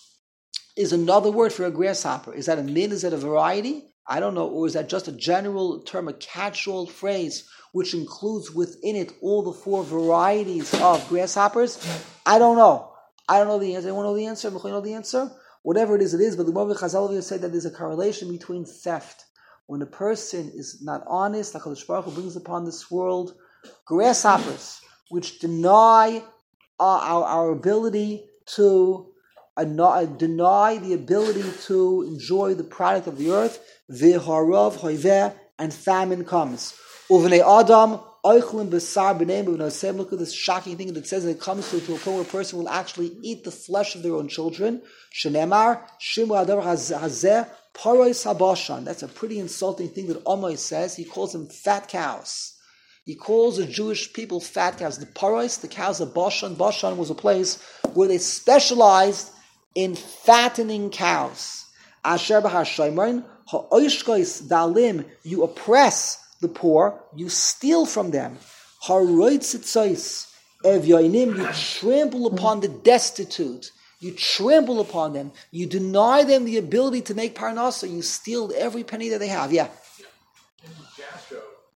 is another word for a grasshopper. Is that a min? Is that a variety? I don't know. Or is that just a general term, a catch-all phrase, which includes within it all the four varieties of grasshoppers? I don't know. I don't know the answer. Anyone know the answer? Anyone know the answer? Whatever it is, it is. But the Gemara Chazal said that there's a correlation between theft. When a person is not honest, HaKadosh Baruch Hu brings upon this world grasshoppers, which deny our, our, our ability to uh, not, deny the ability to enjoy the product of the earth. V'harav hoiveh, and famine comes. Uvnei Adam oichlin b'sar b'nei b'nosem. Look at this shocking thing that says that it comes to, to a point where a person will actually eat the flesh of their own children. Shenemar shimu adav hazeh parois habashan. That's a pretty insulting thing that Omai says. He calls them fat cows. He calls the Jewish people fat cows. The parois, the cows of Bashan. Bashan was a place where they specialized in fattening cows. Asher b'har shaymarin ha'oishkois dalim. You oppress the poor, you steal from them. Haroitzitzos evyoinim. You trample upon the destitute. You trample upon them. You deny them the ability to make parnasa. You steal every penny that they have. Yeah. In Jastrow,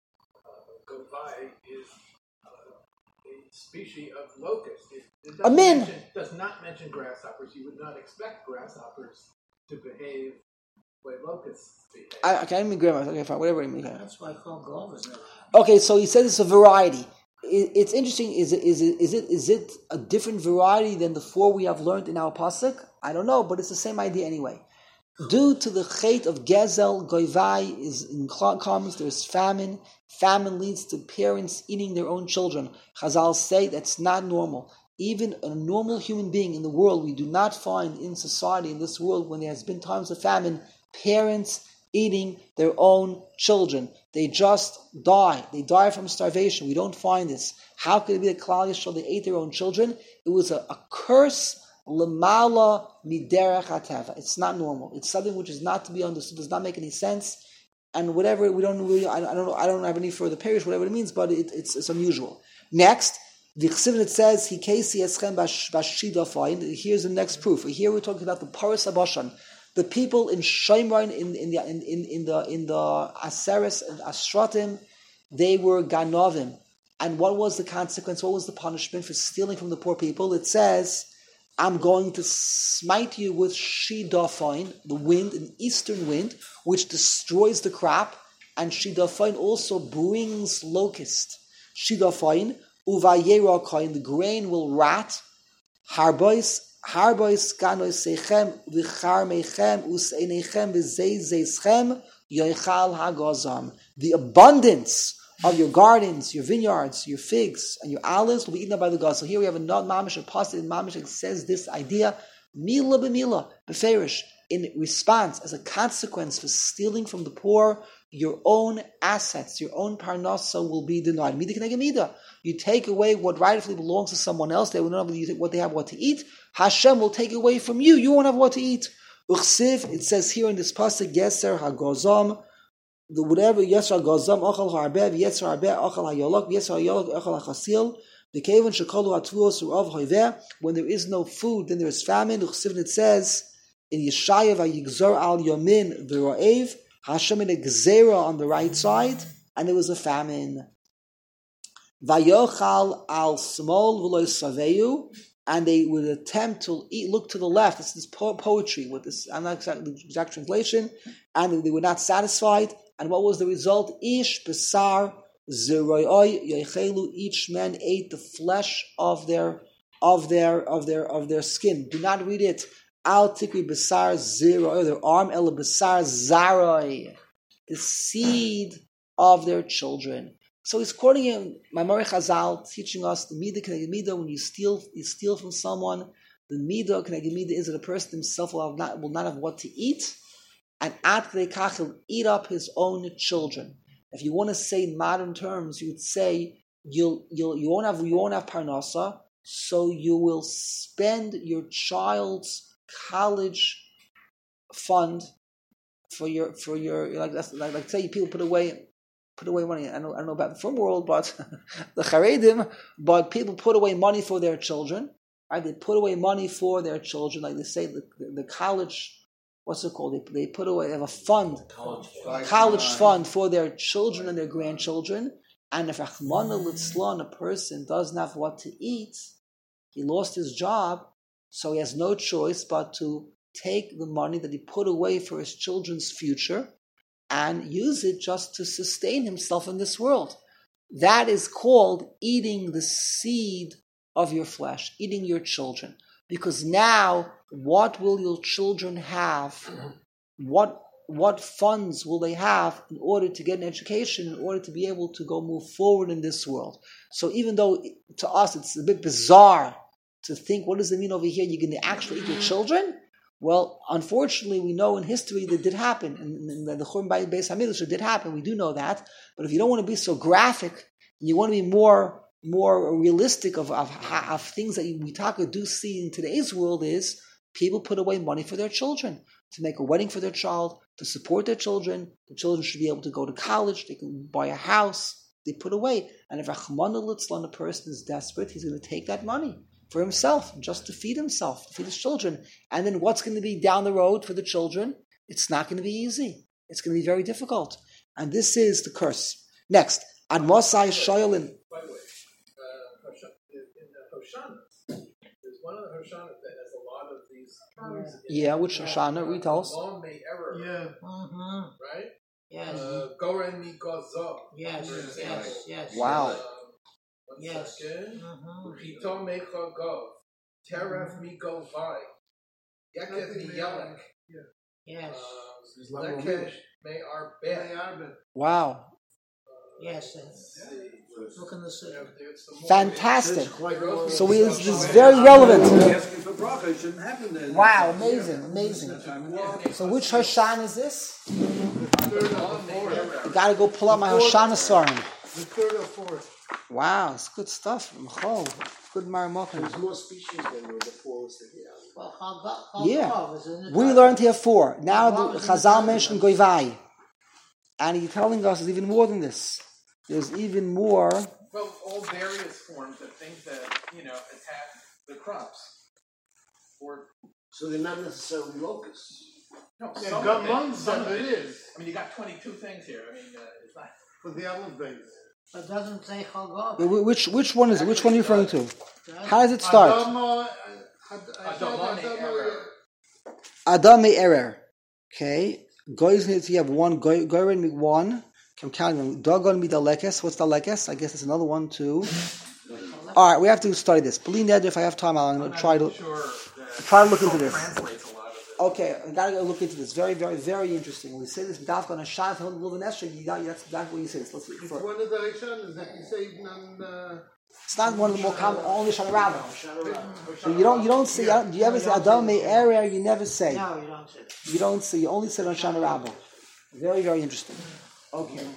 uh, Govai is uh, a species of locust. It, it A min. mention, does not mention grasshoppers. You would not expect grasshoppers to behave the way locusts behave. I, okay, I didn't mean grammar. Okay, fine. Whatever you mean. That's why I call Golovers never. Okay, so he says it's a variety. It, it's interesting. Is it, is it is it is it a different variety than the four we have learned in our pasuk? I don't know, but it's the same idea anyway. Due to the chait of Gezel, Goivai is in comes. There's famine. Famine leads to parents eating their own children. Chazal say that's not normal. Even a normal human being in the world, we do not find in society in this world when there has been times of famine, parents eating their own children. They just die. They die from starvation. We don't find this. How could it be that Klal Yisrael, they ate their own children? It was a, a curse, lemala miderech hateva. It's not normal. It's something which is not to be understood, does not make any sense. And whatever, we don't really, I don't know, I don't have any further parish, whatever it means, but it, it's, it's unusual. Next, the Chesivin, it says, he kesi eschem bashida. Here's the next proof. Here we're talking about the Paras Habashan. The people in Shomron, in, in the in, in, in the in the Aseres and Asratim, they were Ganovim. And what was the consequence? What was the punishment for stealing from the poor people? It says, I'm going to smite you with Shidafain, the wind, an eastern wind, which destroys the crop, and Shidafain also brings locust. Shidafain, Uvayerakain, the grain will rot. Harbois, Harbois Ganois Sechem, Vicharmechem, Useinechem, Vizeizeschem, Yoichal Hagazam. The abundance of your gardens, your vineyards, your figs, and your olives will be eaten up by the gods. So here we have a non-mamish, a positive mamish that says this idea, mila b'mila, b'ferish, in response, as a consequence for stealing from the poor, your own assets, your own parnasa will be denied. Mida k'neged mida. You take away what rightfully belongs to someone else, they will not have what they have what to eat. Hashem will take away from you, you won't have what to eat. Uchsiv, it says here in this pasuk, Yeser hagozam, the whatever Yesra Gazam Achal Harbev, Yesra Harbev Achal Hayolok, Yesra Hayolok Achal Hachasil, the Kavan Shakalu Atvuos Urav Hoiveh. When there is no food, then there is famine. The Chesivin, it says in Yeshaya Vayigzor Al Yomin V'Ro'ev, Hashem made a Gzera on the right side, and there was a famine. Vayochal Al Smol V'Lo Saveyu, and they would attempt to eat, look to the left. This is po- poetry with this. I'm not exactly the exact translation, and they were not satisfied. And what was the result? Ish besar zeroy yoichelu. Each man ate the flesh of their of their of their of their skin. Do not read it. Al tikri besar zeroy. Their arm el besar zaroy. The seed of their children. So he's quoting him, Maimori Chazal, teaching us the midah k'neged midah. When you steal, you steal from someone. The midah k'neged midah is that a person himself will, have not, will not have what to eat, and at k'dei kach he'll eat up his own children. If you want to say in modern terms, you would say you'll you'll you won't have you won't have parnasa, so you will spend your child's college fund for your for your like that's like, like say people put away. Put away money. I don't, I don't know about the firm world, but the Charedim, but people put away money for their children. Right? They put away money for their children, like they say the, the, the college. What's it called? They, they put away. They have a fund, college, college fund for their children and their grandchildren. And if Rahmana Litzlan, a person doesn't have what to eat, he lost his job, So he has no choice but to take the money that he put away for his children's future and use it just to sustain himself in this world. That is called eating the seed of your flesh, eating your children. Because now, what will your children have? What what funds will they have in order to get an education, in order to be able to go move forward in this world? So even though to us it's a bit bizarre to think, what does it mean over here? You're going to actually eat your children? Well, unfortunately, we know in history that did happen. And the Churban Beis HaMikdash it did happen. We do know that. But if you don't want to be so graphic, and you want to be more more realistic of, of, of things that we talk do see in today's world is people put away money for their children, to make a wedding for their child, to support their children. The children should be able to go to college. They can buy a house. They put away. And if Rachmana litzlan, a person is desperate, he's going to take that money for himself, just to feed himself, to feed his children. And then what's going to be down the road for the children? It's not going to be easy. It's going to be very difficult. And this is the curse. Next, Admosai Shoyalin. By the way, uh, in the Hoshanas, there's one of the Hoshanas that has a lot of these terms. Yeah, which Hoshana? Read tell us. Long may error. Yeah. Mm-hmm. Right? Yes. Uh, Goren mi gozo. Yes, for yes, example. yes. Wow. Um, one Yes. second. Mm-hmm. Chito mecha go. Teref mi go vai. Yeket mi yelek. Yes, Um, Lekesh may our bet. Wow. yes. Look in the city. Fantastic. Quite So we, this is very relevant. asking for bracha, it shouldn't happen then. Wow, amazing, amazing. So which Hoshana is this? You got to go pull out my Hoshana Sarim. The third or fourth. Wow, it's good stuff. Mchol. Good Marimokim. There's more species than were before was the yeah. Well, Chagov Yeah. is in the We Torah. learned here four. Now the Chazal mentioned Goivai. And he's telling us there's even more than this. There's even more. Well, all various forms of things that, you know, attack the crops. Or, So they're not necessarily locusts. no, Yeah, some got of it, months some of of it it. is. I mean, you got twenty-two things here. I mean, uh, it's not. For the olive base. But it doesn't say Chagov. Wh- Which which one is it? Which one are you referring to? How does it start? Adama, uh, Ad- I said Adamane Adama, error. Adam Erer. Okay. Goyz needs you have one. Goyren one. I'm counting them. Dogon midalekes. What's dalekes? I guess it's another one too. All right, we have to study this. Believe Ned, if I have time, I'm going to try to Sure that try to look into this. translates a lot of it. Okay, I got to go look into this. Very, very, very interesting. When we say this, without going to shot on the Esher, you got that's exactly what you say. Let's see. it's For, one of the Rishonas that you say even on uh, it's not one of the more common. Only Shana Rabbah. So you don't you don't say. Do you ever say Adam Erer? You never say. No, you don't say that. You don't say. You only say on Shana Rabbah. Very, very interesting. Okay.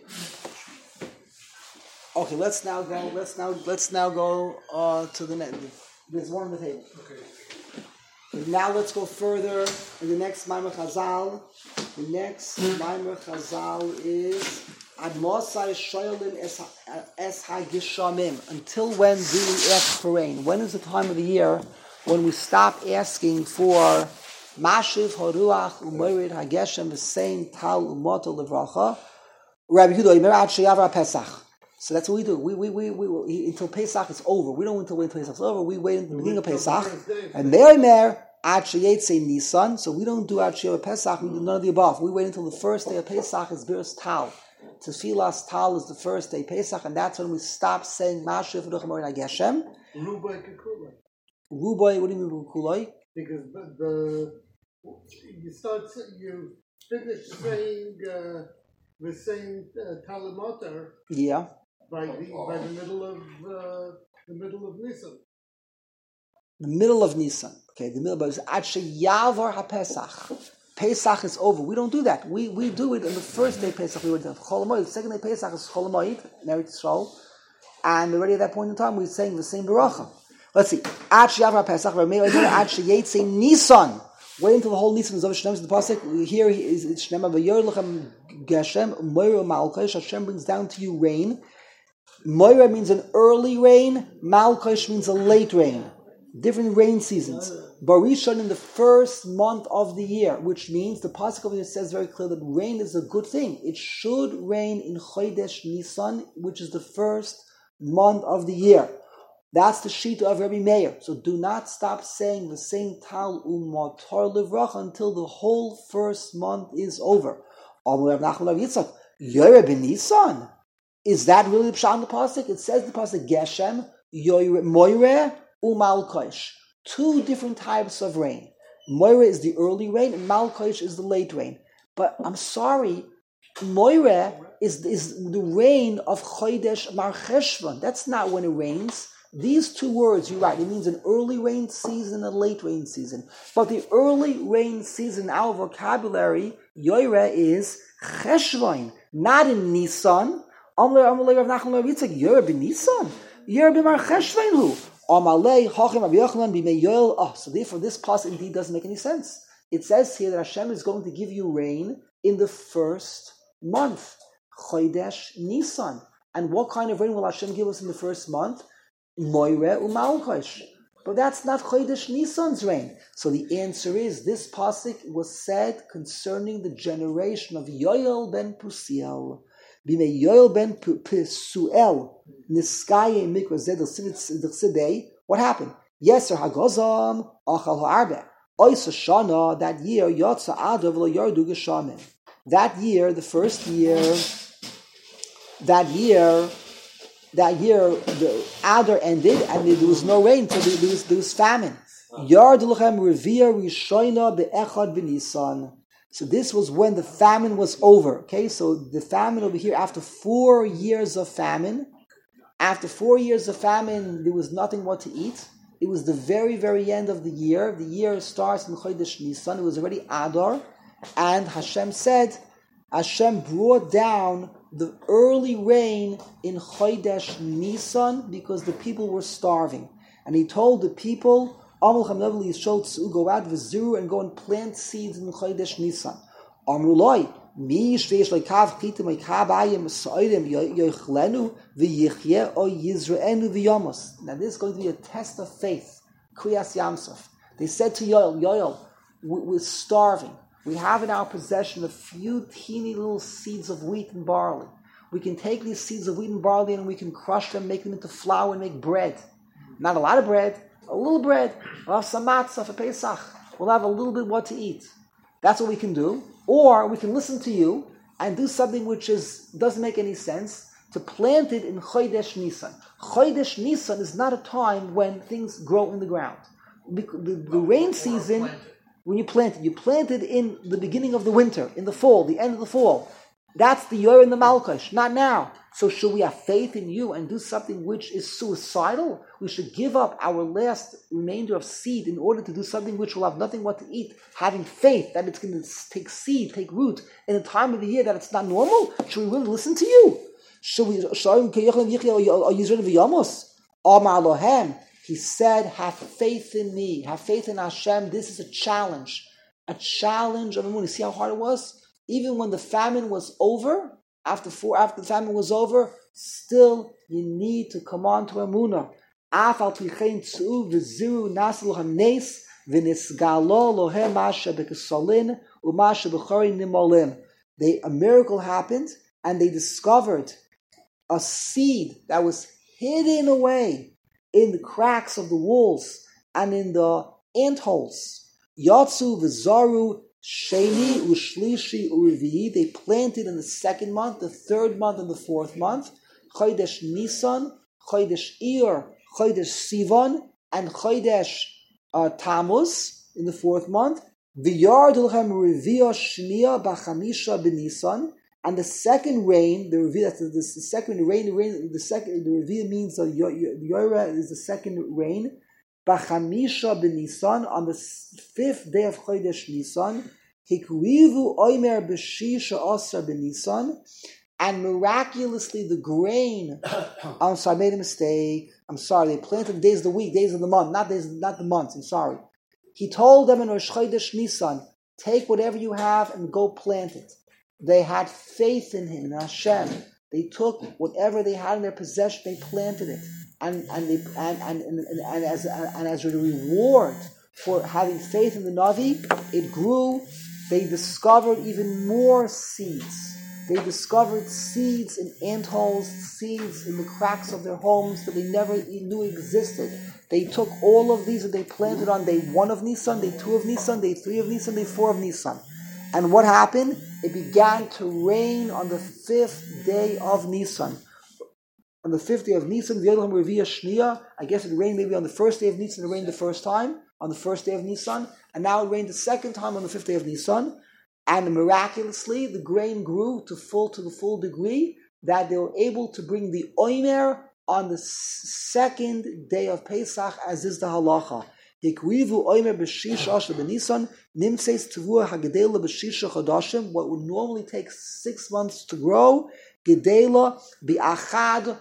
Okay, let's now go. Let's now let's now go uh, to the next. There's one on the table. Okay. Now let's go further in the next Maimer Chazal. The next Maimer Chazal is Admosai Shoyalin Es HaGishamim. Until when do we ask for rain? When is the time of the year when we stop asking for Mashiv Haruach Umorid Hageshem V'Sein Tal Umoto Levracha? Rabbi Yehuda Yimer Ad Sheyavra Pesach. So that's what we do. We, we, we, we, until Pesach is over. We don't wait until, wait until Pesach is over. We wait until the beginning of Pesach. And Mer Mer, Ad Sheyetze Nisan. So we don't do Ad Sheyavra Pesach. We do none of the above. We wait until the first day of Pesach is Biras Tal. Tefillas Tal is the first day of Pesach. And that's when we stop saying Mashiv Haruach Umorid Hageshem. Rubai Kekula. Rubai, what do you mean Rukulai? Because the, the you start you finish saying uh, the same uh, Talimotar Yeah. by the by the middle of uh, the middle of Nisan. The middle of Nisan. Okay, the middle of Ad Sheyavar HaPesach. Pesach is over. We don't do that. We we do it on the first day Pesach. We went to Chol Hamoed. The second day Pesach is Chol Hamoed, in Eretz Yisrael. And already at that point in time, we're saying the same Baracha. Let's see. Ad Sheyavar HaPesach. Ad Sheyetze Nisan. Wait until the whole Nisan is over. Shneim the pasuk. Here is Shneim V'Yor Lechem Geshem Moira Malkash. Hashem brings down to you rain. Moira means an early rain. Malkash means a late rain. Different rain seasons. Barishon in the first month of the year, which means the pasuk over here says very clear that rain is a good thing. It should rain in Chodesh Nisan, which is the first month of the year. That's the shita of Rabbi Meir. So do not stop saying the same tal umatar livracha until the whole first month is over. Amar Rav Nachman bar Yitzchak, Yoreh b'Nisan. Is that really the pshat in the pasuk? It says the pasuk Geshem, Moireh, umalkosh. Two different types of rain. Moireh is the early rain, and malkosh is the late rain. But I'm sorry, Moireh is, is the rain of Chodesh Mar Cheshvan. That's not when it rains. These two words, you're right, it means an early rain season and a late rain season. But the early rain season, our vocabulary, Yoreh, is Cheshvan, not in Nisan. Amalei Amalei Rav Nachman bar Yitzchak, Yoreh b'Nisan, Yoreh b'Mar Cheshvan hu. Amalei Hachim Rabbi Yochanan b'Mei Yoel. Oh, so therefore this plus indeed doesn't make any sense. It says here that Hashem is going to give you rain in the first month, Chodesh Nisan. And what kind of rain will Hashem give us in the first month? Moireh u'malkosh. But that's not Chodesh Nisan's rain. So the answer is, this pasuk was said concerning the generation of Yoel ben Pusiel. B'mei Yoel ben Pusiel, niskaye mikra zedel sidei. What happened? Yeser hagozam achal ha'arbe. Ois Shana, that year, Yotza Adav lo yardu geshamim. That year, the first year, that year, that year, the Adar ended, and there was no rain, so there was, there was famine. Yard lochem revia rishoina be'echad b'Nisan. So this was when the famine was over. Okay, so the famine over here, after four years of famine, after four years of famine, there was nothing more to eat. It was the very, very end of the year. The year starts in Chodesh Nisan. It was already Adar. And Hashem said, Hashem brought down the early rain in Chodesh Nisan because the people were starving. And he told the people, go out viziru and go and plant seeds in Chodesh Nisan. Amruloi, mi shveish leikav chitim leikav ayim soidim yochlenu v'yichye o yizreenu v'yamos. Now this is going to be a test of faith. Kriyas Yamsuf. They said to Yoel, Yoel, we're starving. We have in our possession a few teeny little seeds of wheat and barley. We can take these seeds of wheat and barley and we can crush them, make them into flour and make bread. Not a lot of bread, a little bread. We'll have some matzah for Pesach. We'll have a little bit what to eat. That's what we can do. Or we can listen to you and do something which is doesn't make any sense, to plant it in Chodesh Nisan. Chodesh Nisan is not a time when things grow in the ground. The, the, the rain season, when you plant it, you plant it in the beginning of the winter, in the fall, the end of the fall. That's the Yor and the Malkosh, not now. So should we have faith in you and do something which is suicidal? We should give up our last remainder of seed in order to do something which will have nothing what to eat, having faith that it's going to take seed, take root in a time of the year that it's not normal? Should we really listen to you? Should we? He said, have faith in me, have faith in Hashem. This is a challenge. A challenge of the moon. You see how hard it was? Even when the famine was over, After four, after the famine was over, still you need to come on to Emunah. They, a miracle happened, and they discovered a seed that was hidden away in the cracks of the walls and in the ant holes. Yatsu v'zaru Sheni ushlishi urevi'i. They planted in the second month, the third month, and the fourth month. Chodesh Nisan, Chodesh Iyar, Chodesh Sivan, and Chodesh uh, Tammuz in the fourth month. V'yard l'chem revi'ah shniya b'chamisha b'Nisan. And the second rain, the revi'ah, that's the, the second rain, the rain, the second, the revi'ah means the Yoreh is the second rain. B'chamisha b'Nisan, on the fifth day of Chodesh Nisan, hikrivu oimer b'shisha asar b'Nisan, and miraculously the grain. I'm sorry, I made a mistake. I'm sorry. They planted days of the week, days of the month, not days, not the months. I'm sorry. He told them in Rosh Chodesh Nisan, take whatever you have and go plant it. They had faith in Him, in Hashem. They took whatever they had in their possession, they planted it. And and, they, and, and, and, and, as, and as a reward for having faith in the Navi, it grew. They discovered even more seeds. They discovered seeds in ant holes, seeds in the cracks of their homes that they never knew existed. They took all of these and they planted on day one of Nisan, day two of Nisan, day three of Nisan, day four of Nisan. And what happened? It began to rain on the fifth day of Nisan. On the fifth day of Nisan, I guess it rained maybe on the first day of Nisan, it rained the first time, on the first day of Nisan, and now it rained the second time on the fifth day of Nisan, and miraculously the grain grew to full to the full degree that they were able to bring the Omer on the second day of Pesach, as is the halacha. What would normally take six months to grow, gedela bi'achad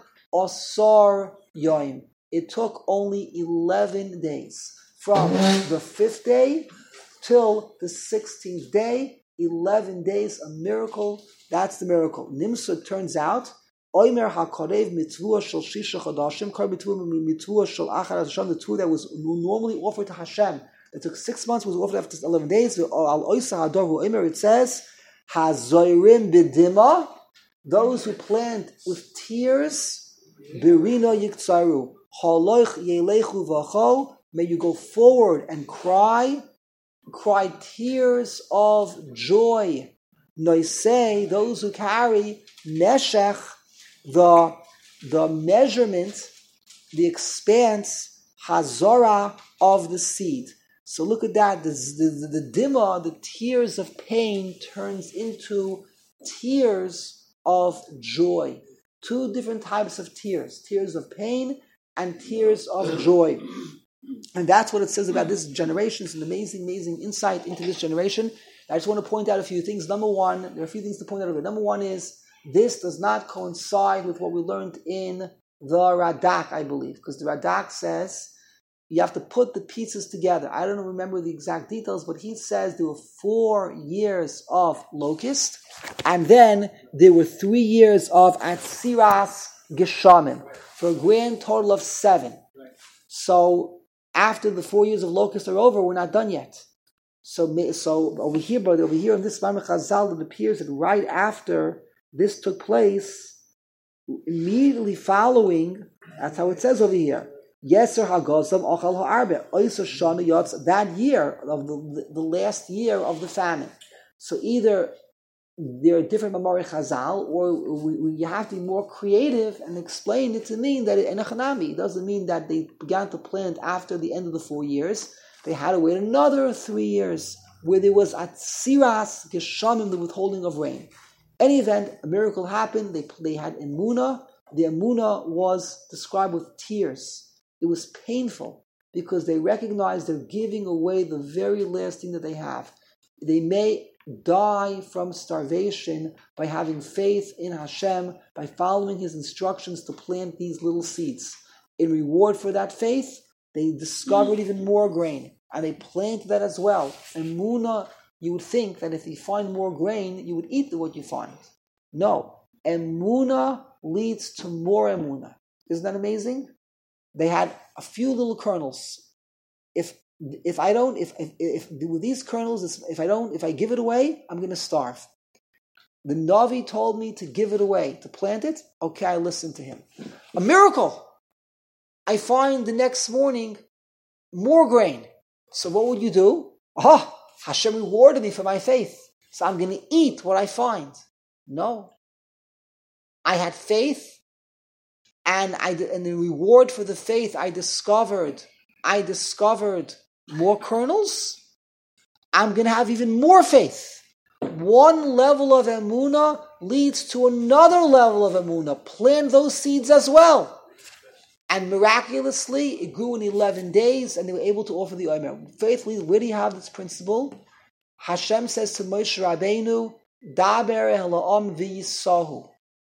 osar yoim. It took only eleven days. From the fifth day till the sixteenth day, eleven days, a miracle. That's the miracle. Nimsa turns out, Oimer HaKarev mitzvah shel shisha chodashim, kar mitzvah shel achar Hashem, the two that was normally offered to Hashem. It took six months, was offered after eleven days. Al oisa hador v'oimer, it says, Hazoirim b'dima, those who plant with tears, birino yiktsaru, haloich yelechu v'cho, may you go forward and cry, cry tears of joy. Noisei, those who carry neshech, the the measurement, the expanse, hazara of the seed. So look at that. The, the, the, the dimma, the tears of pain, turns into tears of joy. Two different types of tears. Tears of pain and tears of joy. And that's what it says about this generation. It's an amazing, amazing insight into this generation. I just want to point out a few things. Number one, there are a few things to point out about. Number one is, this does not coincide with what we learned in the Radak, I believe. Because the Radak says, you have to put the pieces together. I don't remember the exact details, but he says there were four years of locust, and then there were three years of Atziras Geshamim, for a grand total of seven. So, after the four years of locust are over, we're not done yet. So, so over here, but over here in this Mamre Chazal, it appears that right after this took place, immediately following, that's how it says over here, Yeser Hagozam Ochal Ha'arbe, Oyser Shana Yotz, that year, of the, the last year of the famine. So either there are different Mamre Chazal, or we, we, you have to be more creative and explain it to mean that in a Chanami, it doesn't mean that they began to plant after the end of the four years. They had to wait another three years, where there was Atziras Geshamim, the withholding of rain. Any event, a miracle happened. They they had emuna. The emuna was described with tears. It was painful because they recognized they're giving away the very last thing that they have. They may die from starvation by having faith in Hashem, by following His instructions to plant these little seeds. In reward for that faith, they discovered even more grain, and they planted that as well. Emuna, you would think that if you find more grain, you would eat what you find. No. Emuna leads to more emuna. Isn't that amazing? They had a few little kernels. If if I don't, if if, if with these kernels, if I don't, if I give it away, I'm going to starve. The Navi told me to give it away, to plant it. Okay, I listened to him. A miracle. I find the next morning more grain. So what would you do? Ah, Hashem rewarded me for my faith, so I'm going to eat what I find. No. I had faith, and I and the reward for the faith, I discovered, I discovered more kernels. I'm going to have even more faith. One level of emunah leads to another level of emunah. Plant those seeds as well. And miraculously, it grew in eleven days, and they were able to offer the Omer. Faithfully, where do you have this principle? Hashem says to Moshe Rabbeinu, Daber el ha'am v'yisahu.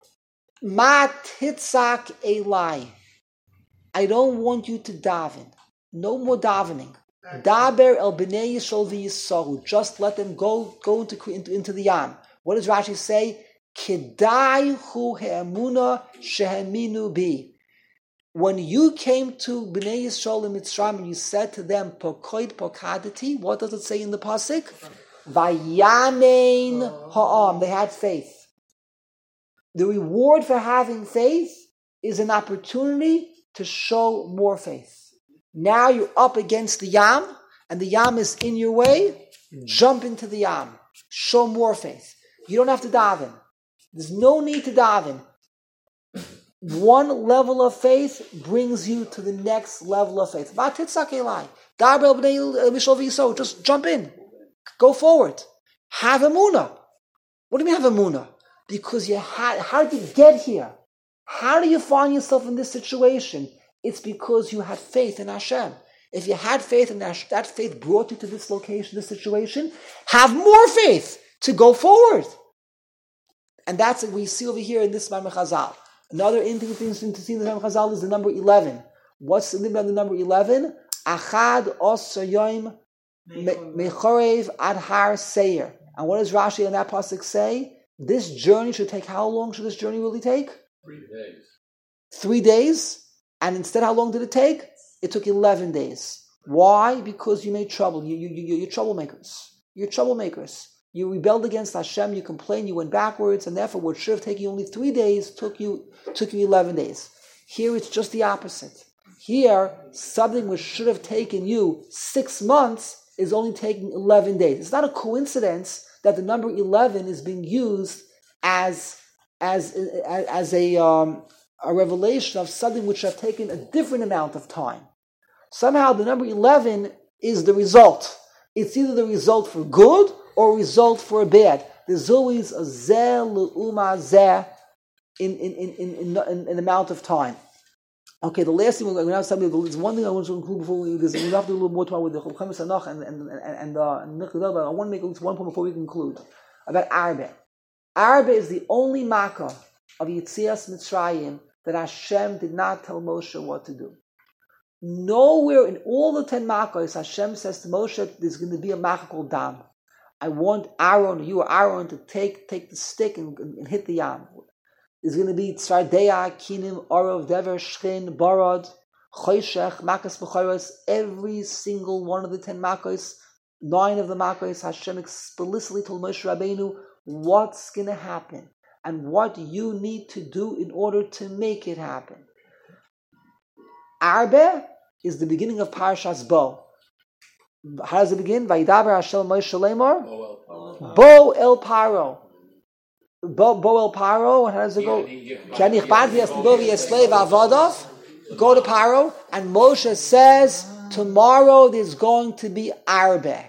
Ma titzak elai. I don't want you to daven. No more davening. Daber el b'nei Yisrael v'yisahu. Just let them go, go into, into, into the Yam. What does Rashi say? Kedai hu he'emuna sheheminu bi. When you came to Bnei Yisrael in Mitzrayim and you said to them, Pokoid pokadati, what does it say in the pasuk? Vayamein ha'am. They had faith. The reward for having faith is an opportunity to show more faith. Now you're up against the yam, and the yam is in your way. Jump into the yam. Show more faith. You don't have to daven. There's no need to daven. One level of faith brings you to the next level of faith. Just jump in. Go forward. Have emunah. What do you mean have emunah? Because you had, how did you get here? How do you find yourself in this situation? It's because you had faith in Hashem. If you had faith in Hashem, that faith brought you to this location, this situation, have more faith to go forward. And that's what we see over here in this Maimon Chazal. Another interesting thing to see in the Maimon Chazal is the number eleven. What's the name of the number eleven? Achad Osar Yom Mechorev Ad Har Seir. And what does Rashi in that pasuk say? This journey should take, how long should this journey really take? Three days. Three days? And instead, how long did it take? It took eleven days. Why? Because you made trouble. You, you, you, you're troublemakers. You're troublemakers. You rebelled against Hashem, you complained, you went backwards, and therefore what should have taken you only three days took you took you eleven days. Here it's just the opposite. Here, something which should have taken you six months is only taking eleven days. It's not a coincidence that the number eleven is being used as as as, as a um, a revelation of something which should have taken a different amount of time. Somehow the number eleven is the result. It's either the result for good or result for bad. There's always a zeh le'uma zeh in in in in in in amount of time. Okay, the last thing we're going to have something. There's one thing I want to include before we. There's, we have to do a little more time with the Chol Chametz Hanach and and and and uh, and I want to make at least one point before we conclude about Arbe. Arbe is the only makkah of Yetzias Mitzrayim that Hashem did not tell Moshe what to do. Nowhere in all the ten makkahs, Hashem says to Moshe, "There's going to be a makkah called Dam. I want Aaron, you or Aaron, to take take the stick and, and, and hit the yam." There's going to be Tzardeya, Kinim, Orov, Dever, Shchin, Barad, Choshech, Makas B'choros. Every single one of the ten makkos, nine of the makkos, Hashem explicitly told Moshe Rabbeinu what's going to happen and what you need to do in order to make it happen. Arbe is the beginning of Parashas Bo. How does it begin? Vayidaber Hashem Moshe Lemor, Bo El Paro. Bo, Bo El Paro, and how does it go? Go to Paro, and Moshe says, tomorrow there's going to be Arbe.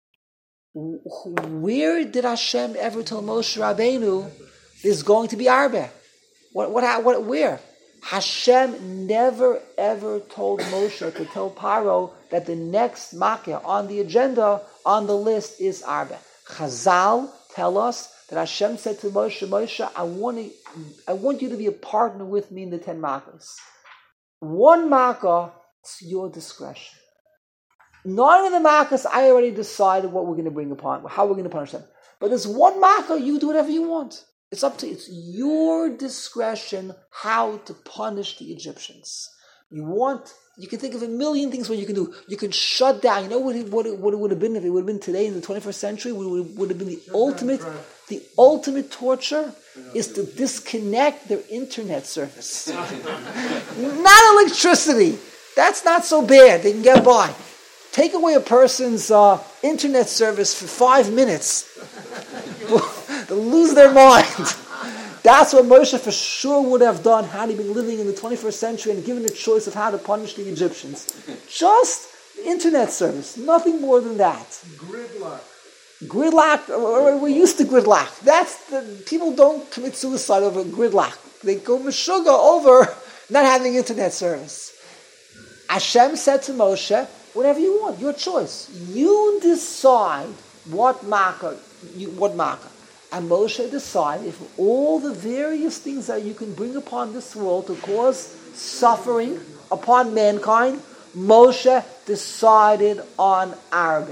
Where did Hashem ever tell Moshe Rabbeinu there's going to be Arbe? What, what, what, where? Hashem never ever told Moshe to tell Paro that the next makkah on the agenda, on the list, is Arbe. Chazal tell us that Hashem said to Moshe, Moshe, I want, to, I want you to be a partner with me in the ten makkahs. One makkah, it's your discretion. Nine of the makkahs, I already decided what we're going to bring upon, how we're going to punish them. But there's one makkah, you do whatever you want. It's up to you. It's your discretion how to punish the Egyptians. You want, you can think of a million things what you can do. You can shut down. You know what it, what it, what it would have been if it would have been today in the twenty-first century? Would, would, would have been the ultimate, the ultimate torture is to disconnect their internet service. Not electricity. That's not so bad. They can get by. Take away a person's uh, internet service for five minutes. They'll lose their mind. That's what Moshe for sure would have done had he been living in the twenty-first century and given the choice of how to punish the Egyptians. Just internet service, nothing more than that. Gridlock. Gridlock, we're used to gridlock. That's the, people don't commit suicide over gridlock. They go meshuggah over not having internet service. Hashem said to Moshe, whatever you want, your choice. You decide what makkah, you, what makkah. And Moshe decided if all the various things that you can bring upon this world to cause suffering upon mankind, Moshe decided on Arbe.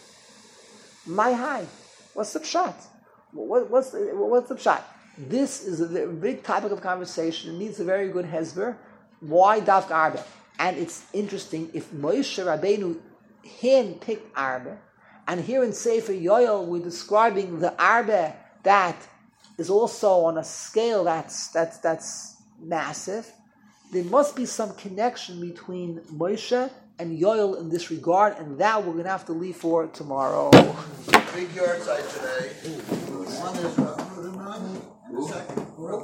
My high. What's the pshat? What, what's, the, what's the pshat? This is a big topic of conversation. It needs a very good hezber. Why Dafka Arbe? And it's interesting, if Moshe Rabbeinu hand-picked Arbe, and here in Sefer Yoel we're describing the Arbe that is also on a scale that's that's that's massive. There must be some connection between Moshe and Yoel in this regard, and that we're going to have to leave for tomorrow. Big yard site today. One is one hundred nine, the second.